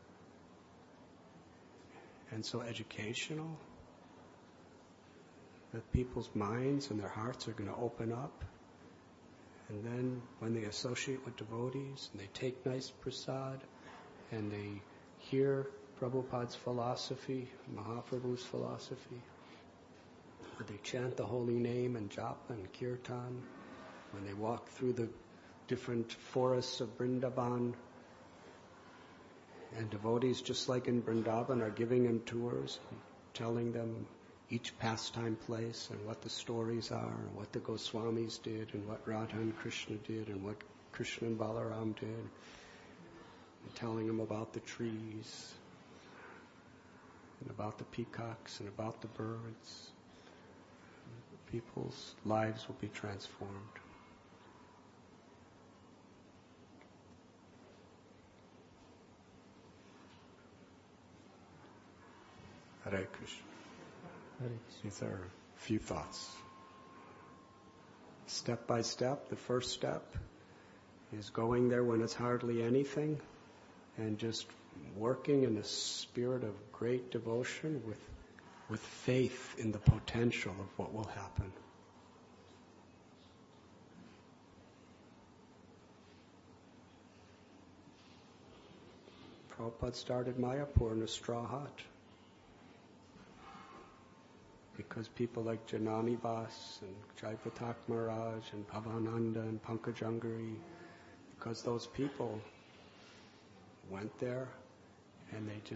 and so educational that people's minds and their hearts are going to open up, And then when they associate with devotees and they take nice prasad and they hear Prabhupada's philosophy, Mahaprabhu's philosophy, when they chant the holy name and japa and kirtan, when they walk through the different forests of Vrindavan, and devotees, just like in Vrindavan, are giving them tours, telling them each pastime place and what the stories are, and what the Goswamis did, and what Radha and Krishna did, and what Krishna and Balaram did, and telling them about the trees, and about the peacocks, and about the birds. People's lives will be transformed. Hare Krishna. These are a few thoughts. Step by step, the first step is going there when it's hardly anything and just working in a spirit of great devotion with faith in the potential of what will happen. Prabhupada started Mayapur in a straw hut because people like Janani Bas and Jaipatak Maharaj and Bhavananda and Pankajangari, because those people went there and they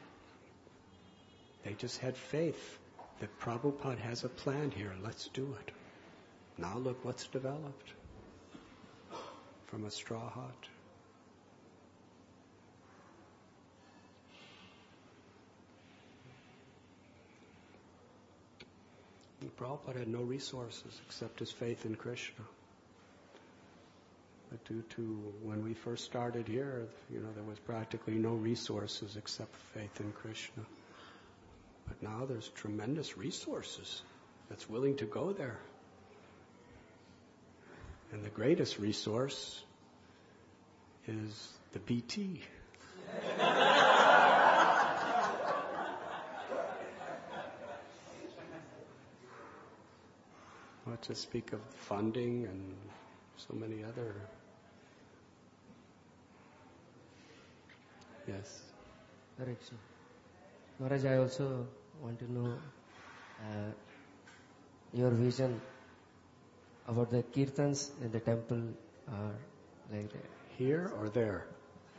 just had faith that Prabhupada has a plan here, let's do it. Now look what's developed from a straw hut. Prabhupada had no resources except his faith in Krishna. But due to when we first started here, there was practically no resources except faith in Krishna. But now there's tremendous resources that's willing to go there. And the greatest resource is the BT. Not to speak of funding and so many other. Yes. Correction. Maharaj, I also want to know your vision about the kirtans in the temple are like that. Here or there?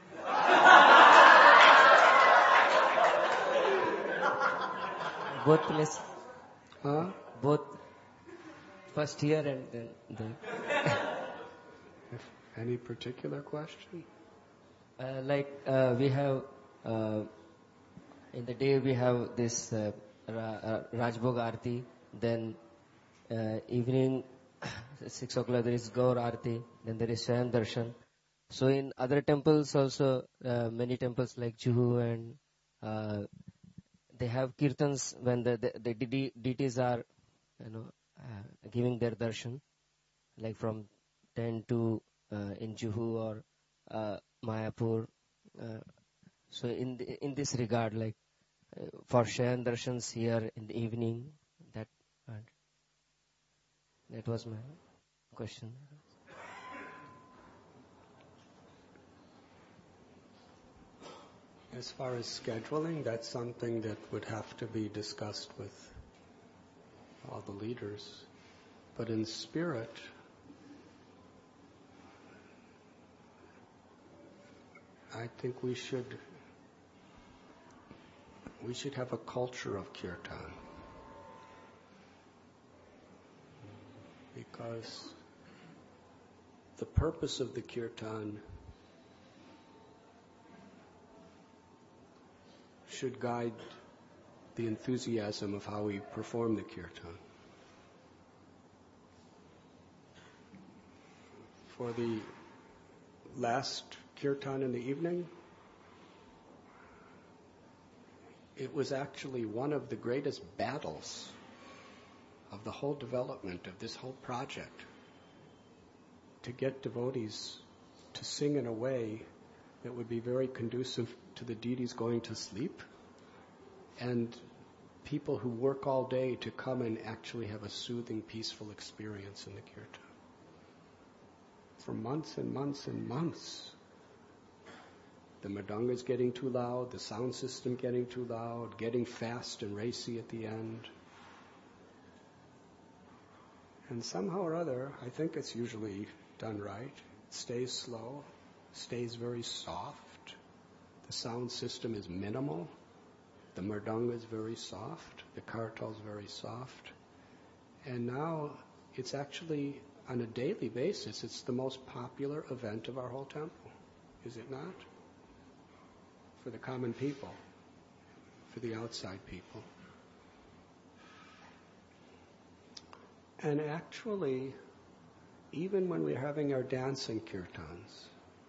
Both places. Huh? Both. First here and then there. If any particular question? We have in the day we have this Rajbhog Aarti, then evening 6 o'clock there is Gaur Aarti, then there is Shayan Darshan. So in other temples also, many temples like Juhu and they have kirtans when the deities are, giving their darshan, like from 10 to in Juhu or Mayapur. So in this regard, for Shayan Darshans here in the evening, that was my question. As far as scheduling, that's something that would have to be discussed with all the leaders. But in spirit, I think we should have a culture of kirtan. Because the purpose of the kirtan should guide the enthusiasm of how we perform the kirtan. For the last kirtan in the evening, it was actually one of the greatest battles of the whole development of this whole project, to get devotees to sing in a way that would be very conducive to the deities going to sleep, and people who work all day to come and actually have a soothing, peaceful experience in the kirtan. for months and months and months. The mridanga is getting too loud, the sound system getting too loud, getting fast and racy at the end. And somehow or other, I think it's usually done right. It stays slow, stays very soft. The sound system is minimal. The mridanga is very soft. The kartal is very soft. And now it's actually, on a daily basis, it's the most popular event of our whole temple. Is it not? For the common people, for the outside people. And actually, even when we're having our dancing kirtans,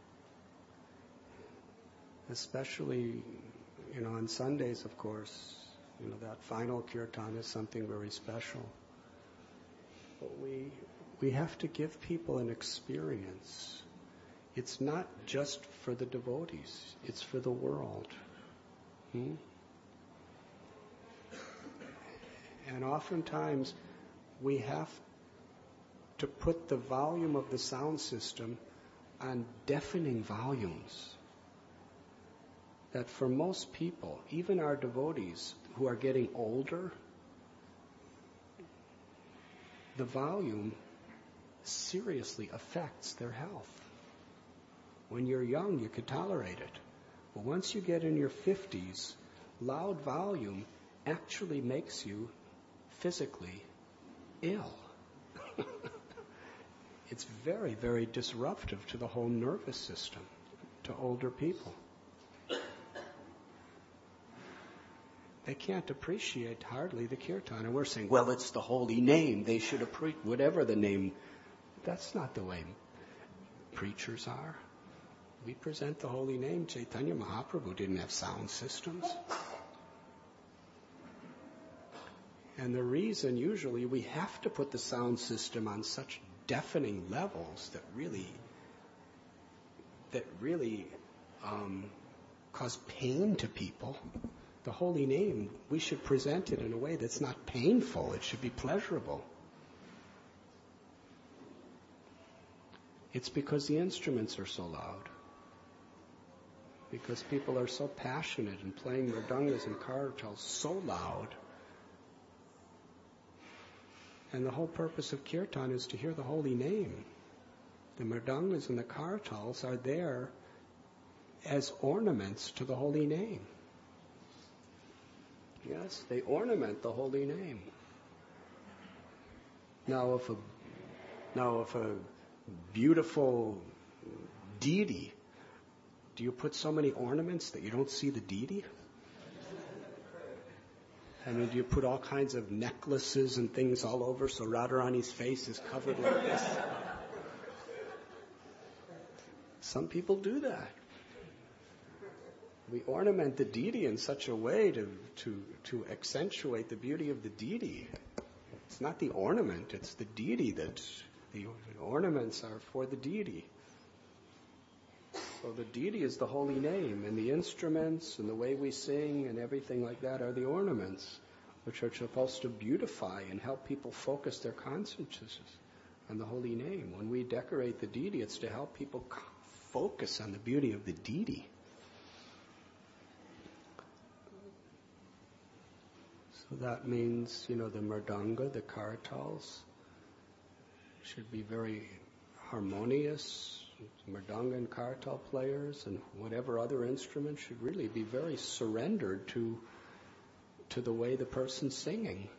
especially, on Sundays, of course, that final kirtan is something very special. But we have to give people an experience. It's not just for the devotees, it's for the world. And oftentimes, we have to put the volume of the sound system on deafening volumes. That for most people, even our devotees who are getting older, the volume seriously affects their health. When you're young, you could tolerate it. But once you get in your 50s, loud volume actually makes you physically ill. It's very, very disruptive to the whole nervous system, to older people. They can't appreciate hardly the kirtan. And we're saying, well, it's the holy name. They should appreciate whatever the name. That's not the way preachers are. We present the holy name. Chaitanya Mahaprabhu didn't have sound systems. And the reason usually we have to put the sound system on such deafening levels that really cause pain to people. The holy name, we should present it in a way that's not painful. It should be pleasurable. It's because the instruments are so loud. Because people are so passionate and playing mridangas and kartals so loud. And the whole purpose of kirtan is to hear the holy name. The mridangas and the kartals are there as ornaments to the holy name. Yes, they ornament the holy name. Now if a beautiful deity, do you put so many ornaments that you don't see the deity? I mean, do you put all kinds of necklaces and things all over so Radharani's face is covered like this? Some people do that. We ornament the deity in such a way to accentuate the beauty of the deity. It's not the ornament, it's the deity that the ornaments are for the deity. So the deity is the holy name, and the instruments and the way we sing and everything like that are the ornaments, which are supposed to beautify and help people focus their consciousness on the holy name. When we decorate the deity, it's to help people focus on the beauty of the deity. So that means, the mridanga, the kartals, should be very harmonious. Mridanga and kartal players and whatever other instrument should really be very surrendered to the way the person's singing.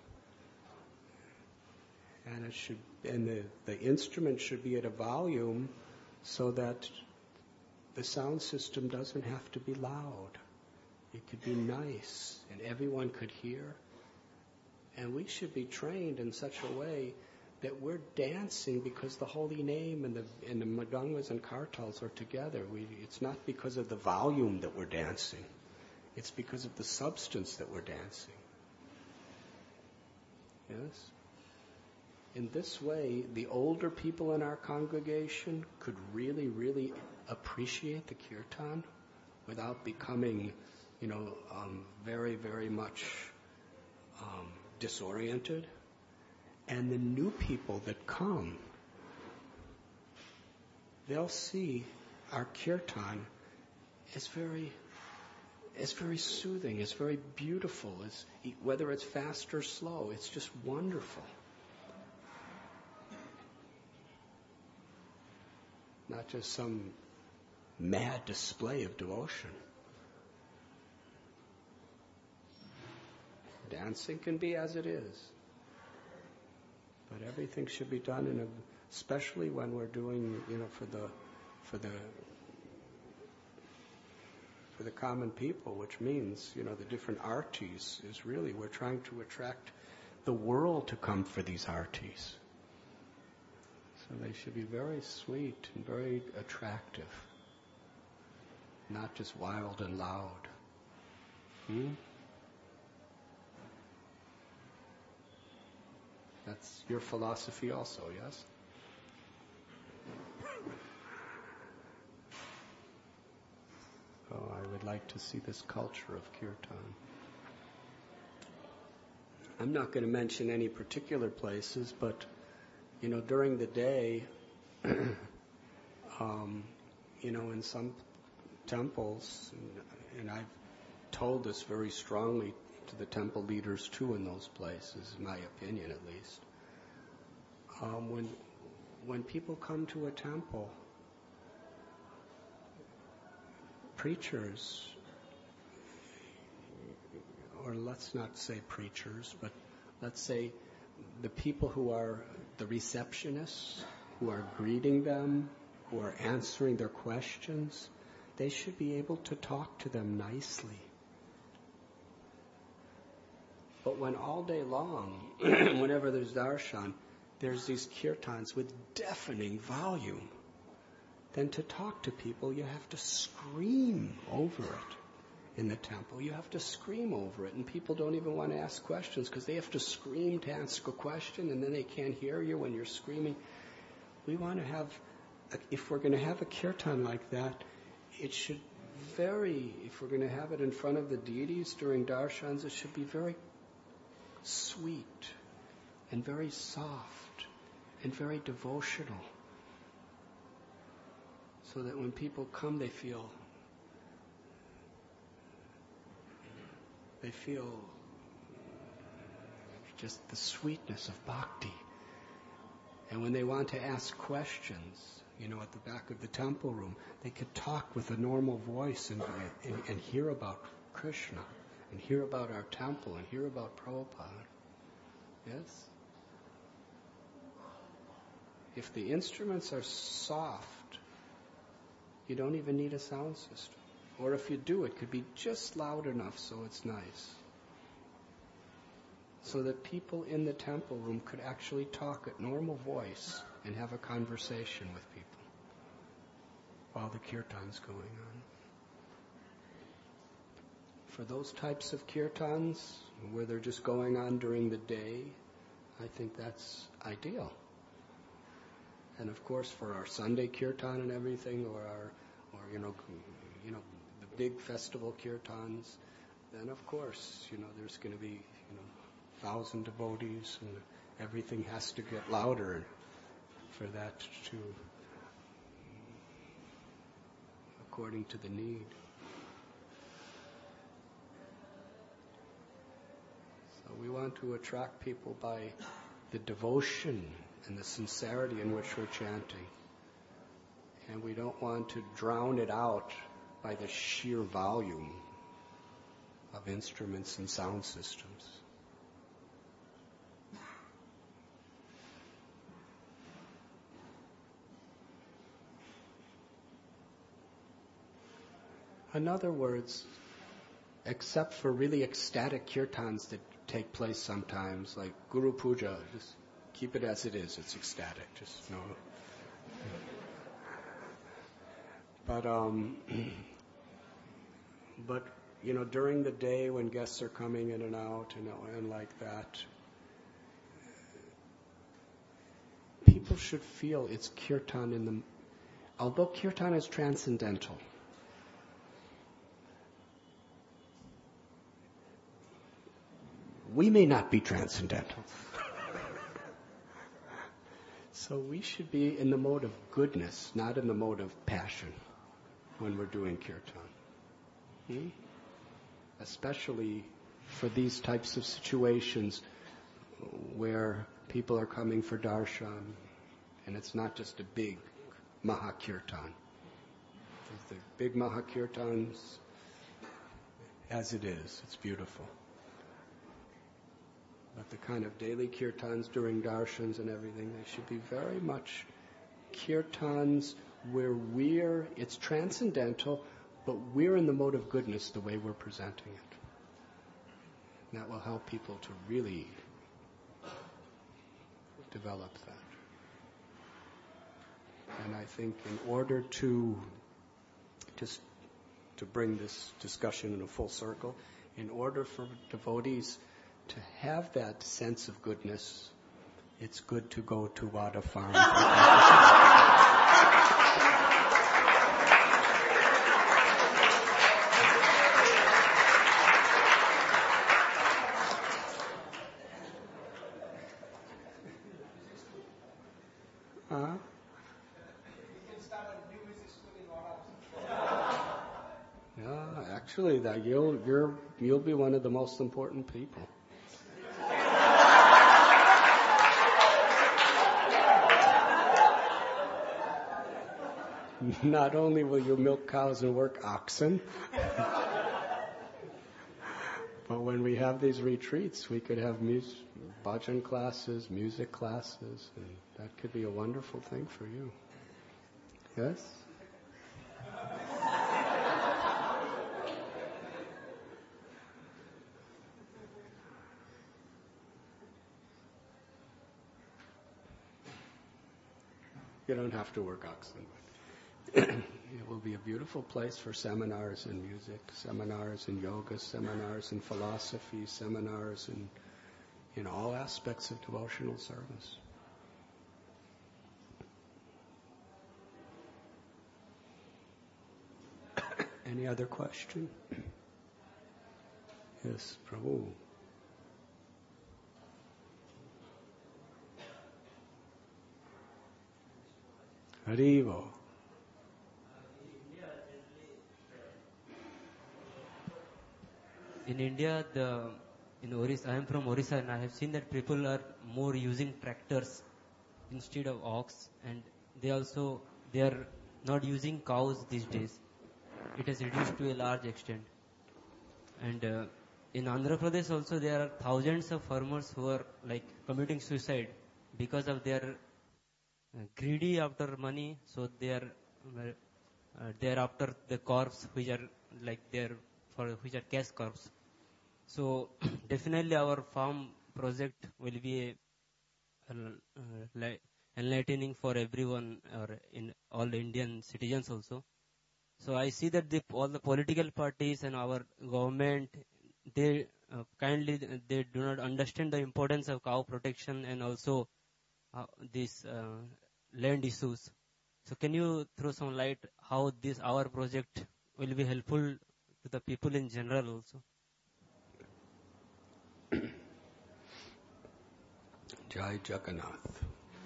And the instrument should be at a volume so that the sound system doesn't have to be loud. It could be nice and everyone could hear. And we should be trained in such a way that we're dancing because the holy name and the mridangas and kartals are together. It's not because of the volume that we're dancing. It's because of the substance that we're dancing. Yes? In this way, the older people in our congregation could really, really appreciate the kirtan without becoming, very, very much disoriented. And the new people that come they'll see our kirtan is very soothing, it's very beautiful. Whether it's fast or slow, it's just wonderful. Not just some mad display of devotion. Dancing can be as it is. But everything should be done especially when we're doing, for the common people, which means, the different artis is really, we're trying to attract the world to come for these artis. So they should be very sweet and very attractive, not just wild and loud. That's your philosophy also, yes? Oh, I would like to see this culture of kirtan. I'm not going to mention any particular places, but, during the day, in some temples, and I've told this very strongly to the temple leaders too in those places, in my opinion at least. When people come to a temple, preachers, or let's not say preachers, but let's say the people who are the receptionists, who are greeting them, who are answering their questions, they should be able to talk to them nicely. But when all day long, whenever there's darshan, there's these kirtans with deafening volume, then to talk to people, you have to scream over it in the temple. You have to scream over it, and people don't even want to ask questions because they have to scream to ask a question, and then they can't hear you when you're screaming. We want to have, if we're going to have a kirtan like that, it should if we're going to have it in front of the deities during darshans, it should be very sweet and very soft and very devotional, so that when people come, they feel just the sweetness of bhakti. And when they want to ask questions, at the back of the temple room, they could talk with a normal voice and hear about Krishna, and hear about our temple, and hear about Prabhupada. Yes? If the instruments are soft, you don't even need a sound system. Or if you do, it could be just loud enough so it's nice. So that people in the temple room could actually talk at normal voice and have a conversation with people while the kirtan's going on. For those types of kirtans, where they're just going on during the day, I think that's ideal. And of course, for our Sunday kirtan and everything, or the big festival kirtans, then of course, there's going to be, 1,000 devotees, and everything has to get louder for that to, according to the need. So we want to attract people by the devotion and the sincerity in which we're chanting. And we don't want to drown it out by the sheer volume of instruments and sound systems. In other words, except for really ecstatic kirtans that take place sometimes, like Guru Puja, just keep it as it is. It's ecstatic. Just no. But during the day when guests are coming in and out, and like that, people should feel it's kirtan in them. Although kirtan is transcendental, we may not be transcendental. So we should be in the mode of goodness, not in the mode of passion when we're doing kirtan. Especially for these types of situations where people are coming for darshan, and it's not just a big Mahakirtan. The big Mahakirtans, as it is, it's beautiful. But the kind of daily kirtans during darshans and everything, they should be very much kirtans where it's transcendental, but we're in the mode of goodness the way we're presenting it. And that will help people to really develop that. And I think in order to bring this discussion in a full circle, in order for devotees to have that sense of goodness, it's good to go to Wada Farm. Actually, that you'll be one of the most important people. Not only will you milk cows and work oxen, but when we have these retreats, we could have bhajan classes, music classes, and that could be a wonderful thing for you. Yes? You don't have to work oxen. It will be a beautiful place for seminars in music, seminars in yoga, seminars in philosophy, seminars in all aspects of devotional service. Any other question? Yes, Prabhu. Harivo. In India, in Orissa, I am from Orissa, and I have seen that people are more using tractors instead of ox, and they are not using cows these days. It has reduced to a large extent. And in Andhra Pradesh also there are thousands of farmers who are committing suicide because of their greedy after money. So they are after the corpse which are which are cash corpse. So definitely our farm project will be enlightening for everyone, or in all the Indian citizens also. So I see that all the political parties and our government, they do not understand the importance of cow protection and also these land issues. So can you throw some light how our project will be helpful to the people in general also? Jai Jagannath.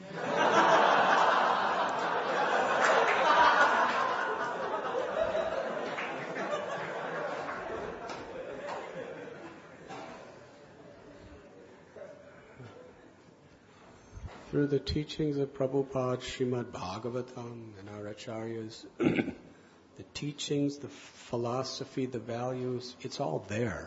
Through the teachings of Prabhupada, Srimad Bhagavatam, and our acharyas, the teachings, the philosophy, the values, it's all there.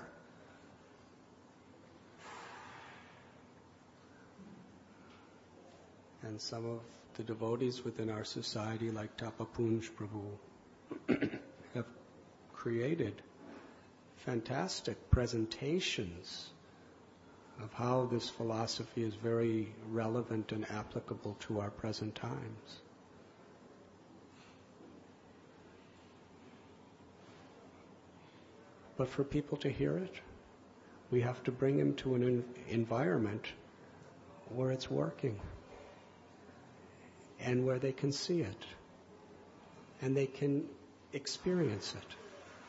And some of the devotees within our society, like Tapapunj Prabhu, have created fantastic presentations of how this philosophy is very relevant and applicable to our present times. But for people to hear it, we have to bring them to an environment where it's working and where they can see it and they can experience it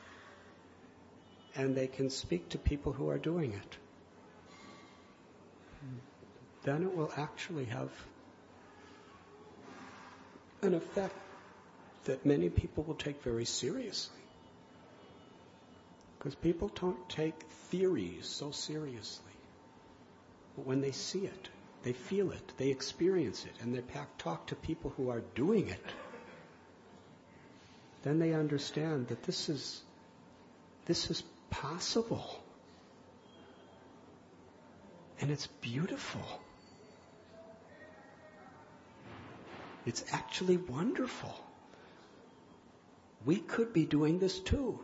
and they can speak to people who are doing it. Then it will actually have an effect that many people will take very seriously. Because people don't take theories so seriously. But when they see it, they feel it, they experience it, and they talk to people who are doing it, then they understand that this is possible. And it's beautiful. It's actually wonderful. We could be doing this too.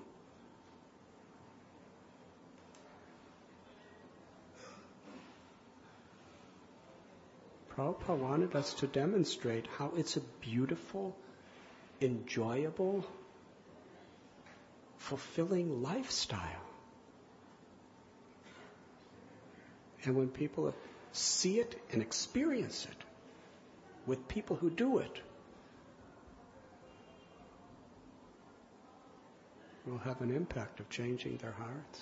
Prabhupada wanted us to demonstrate how it's a beautiful, enjoyable, fulfilling lifestyle. And when people see it and experience it with people who do it, it will have an impact of changing their hearts.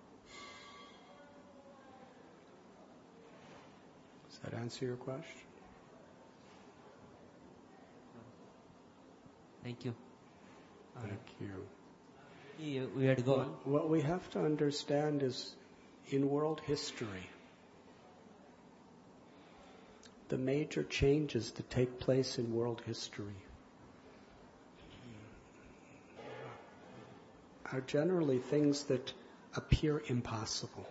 Does that answer your question? Thank you. Thank you. We had gone. What we have to understand is, in world history, the major changes that take place in world history are generally things that appear impossible.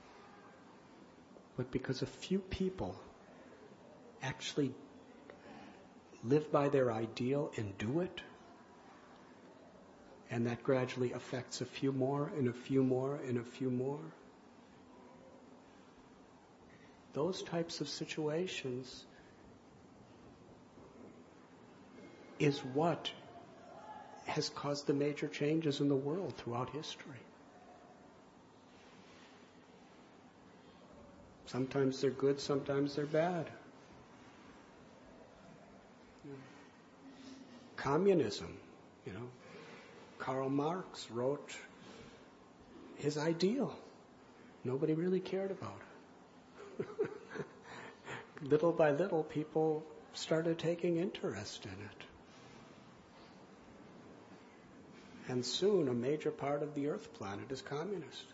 But because a few people actually live by their ideal and do it, and that gradually affects a few more and a few more and a few more, those types of situations is what has caused the major changes in the world throughout history. Sometimes they're good, sometimes they're bad. Communism, Karl Marx wrote his ideal. Nobody really cared about it. Little by little, people started taking interest in it. And soon, a major part of the Earth planet is communist.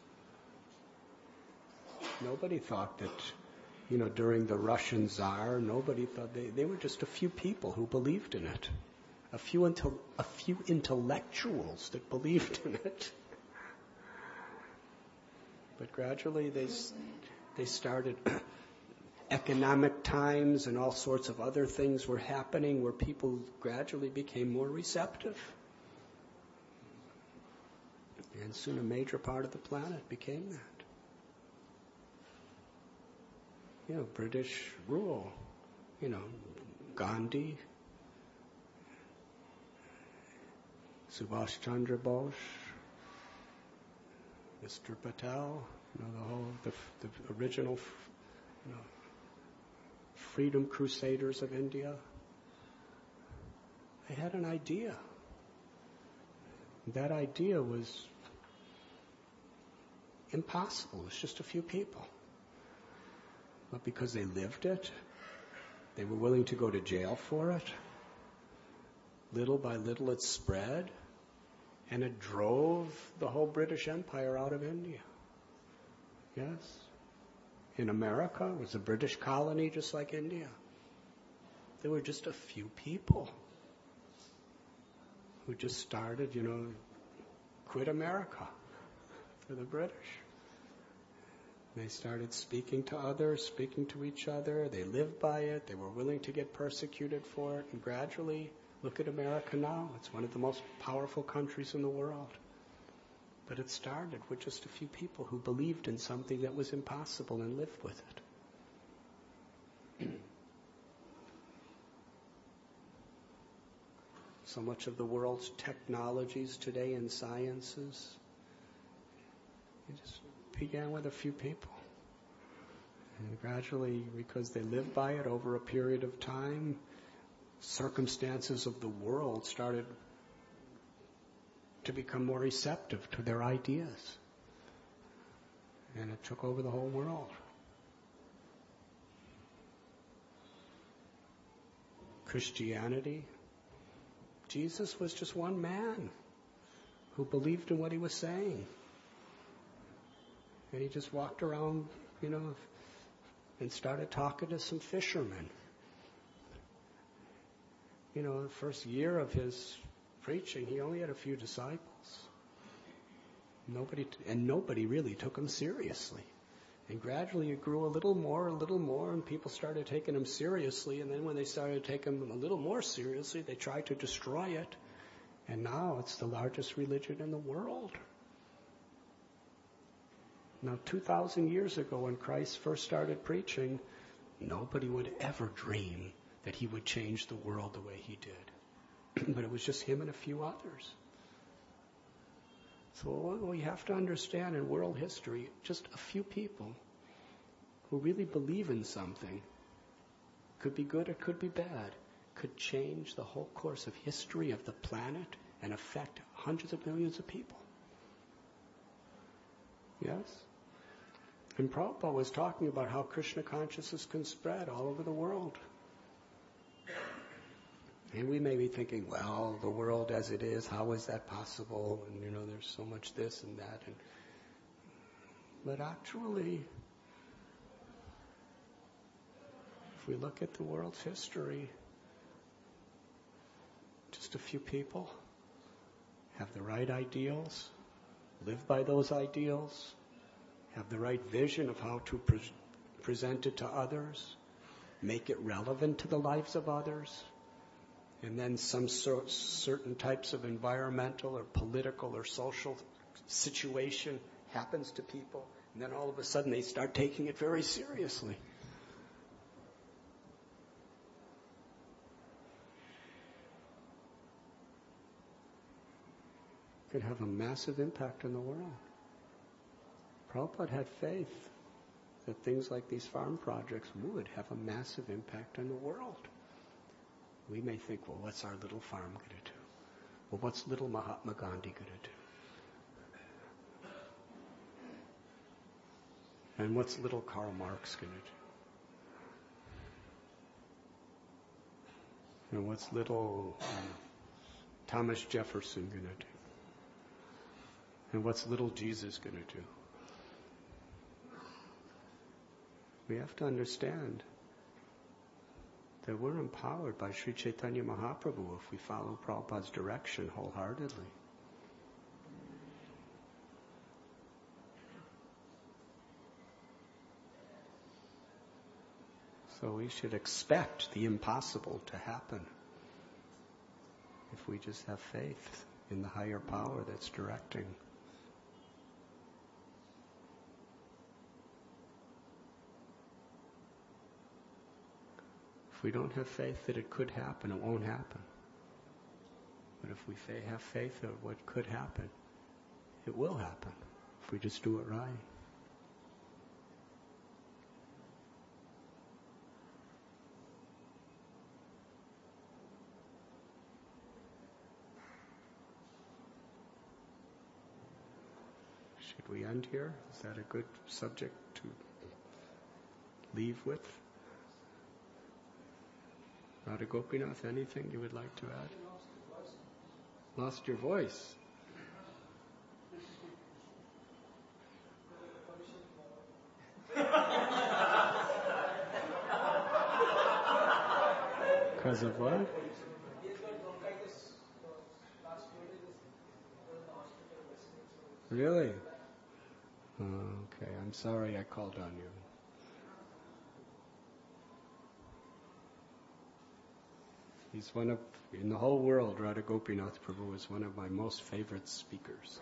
Nobody thought that, during the Russian Tsar, nobody thought they were just a few people who believed in it. A few intellectuals that believed in it. But gradually they started, economic times and all sorts of other things were happening where people gradually became more receptive. And soon a major part of the planet became that. British rule, Gandhi, Subhash Chandra Bose, Mr. Patel, the original, freedom crusaders of India. They had an idea. That idea was impossible. It was just a few people. But because they lived it, they were willing to go to jail for it. Little by little it spread, and it drove the whole British Empire out of India. Yes. In America, it was a British colony just like India. There were just a few people who just started, quit America for the British. They started speaking to others, speaking to each other. They lived by it. They were willing to get persecuted for it. And gradually, look at America now. It's one of the most powerful countries in the world. But it started with just a few people who believed in something that was impossible and lived with it. So much of the world's technologies today and sciences, it just began with a few people. And gradually, because they lived by it over a period of time, circumstances of the world started to become more receptive to their ideas. And it took over the whole world. Christianity Jesus was just one man who believed in what he was saying. And he just walked around, and started talking to some fishermen. The first year of his preaching, he only had a few disciples. Nobody really took him seriously. And gradually it grew a little more, and people started taking him seriously. And then when they started taking him a little more seriously, they tried to destroy it. And now it's the largest religion in the world. Now, 2,000 years ago, when Christ first started preaching, nobody would ever dream that he would change the world the way he did. But it was just him and a few others. So what we have to understand in world history, just a few people who really believe in something, could be good or could be bad, could change the whole course of history of the planet and affect hundreds of millions of people. Yes? And Prabhupada was talking about how Krishna consciousness can spread all over the world. And we may be thinking, well, the world as it is, how is that possible? And, there's so much this and that. But actually, if we look at the world's history, just a few people have the right ideals, live by those ideals, have the right vision of how to present it to others, make it relevant to the lives of others, and then some certain types of environmental or political or social situation happens to people, and then all of a sudden they start taking it very seriously. It could have a massive impact on the world. Prabhupada had faith that things like these farm projects would have a massive impact on the world. We may think, well, what's our little farm going to do? Well, what's little Mahatma Gandhi going to do? And what's little Karl Marx going to do? And what's little Thomas Jefferson going to do? And what's little Jesus going to do? We have to understand that we're empowered by Sri Chaitanya Mahaprabhu if we follow Prabhupada's direction wholeheartedly. So we should expect the impossible to happen if we just have faith in the higher power that's directing. If we don't have faith that it could happen, it won't happen. But if we have faith that what could happen, it will happen if we just do it right. Should we end here? Is that a good subject to leave with? Radha Gopinath, anything you would like to add? Lost your voice. Because of what? Really? Okay, I'm sorry I called on you. He's one of, in the whole world, Radha Gopinath Prabhu is one of my most favorite speakers.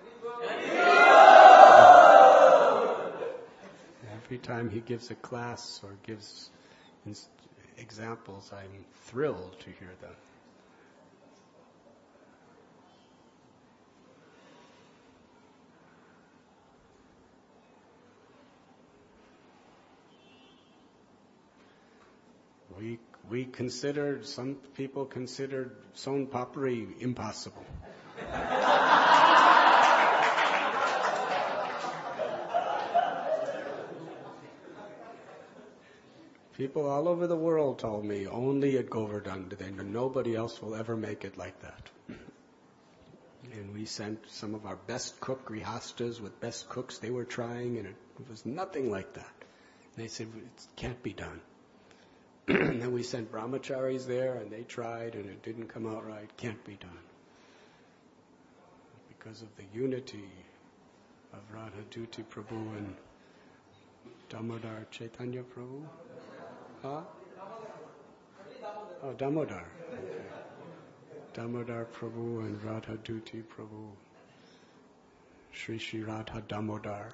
Every time he gives a class or gives examples, I'm thrilled to hear them. Some people considered Son Papri impossible. People all over the world told me only at Govardhan, nobody else will ever make it like that. And we sent some of our best cook grihastas with best cooks they were trying, and it was nothing like that. And they said, it can't be done. And then we sent brahmacharis there, and they tried, and it didn't come out right. Can't be done. Because of the unity of Radha Duty Prabhu and Damodar Chaitanya Prabhu. Huh? Oh, Damodar. Okay. Damodar Prabhu and Radha Duty Prabhu. Shri Shri Radha Damodar.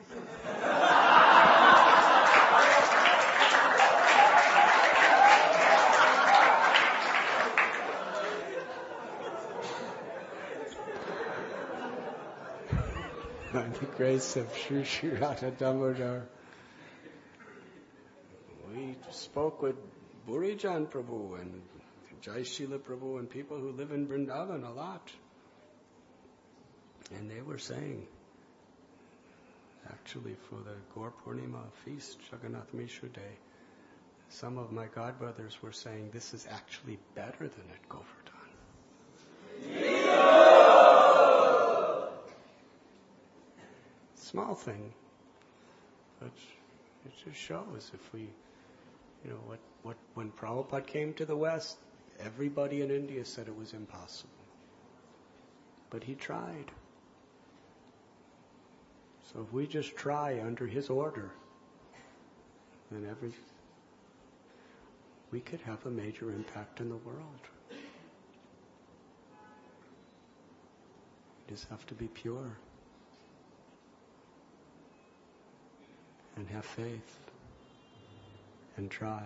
By the grace of Shri Shri Radha Damodar, we spoke with Burijan Prabhu and Jai Srila Prabhu and people who live in Vrindavan a lot. And they were saying, actually for the Gaur Purnima feast, Jagannath Mishra Day, some of my godbrothers were saying this is actually better than at Govardhan. Small thing, but it just shows if we, when Prabhupada came to the West, everybody in India said it was impossible. But he tried. So if we just try under his order, then we could have a major impact in the world. We just have to be pure and have faith and try.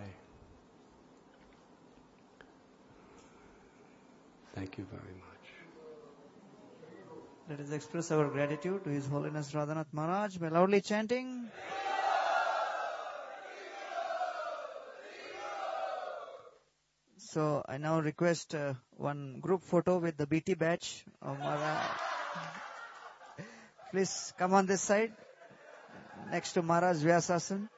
Thank you very much. Let us express our gratitude to His Holiness Radhanath Maharaj by loudly chanting. So I now request one group photo with the BT badge of Maharaj. Please come on this side, next to Maharaj Vyasasan.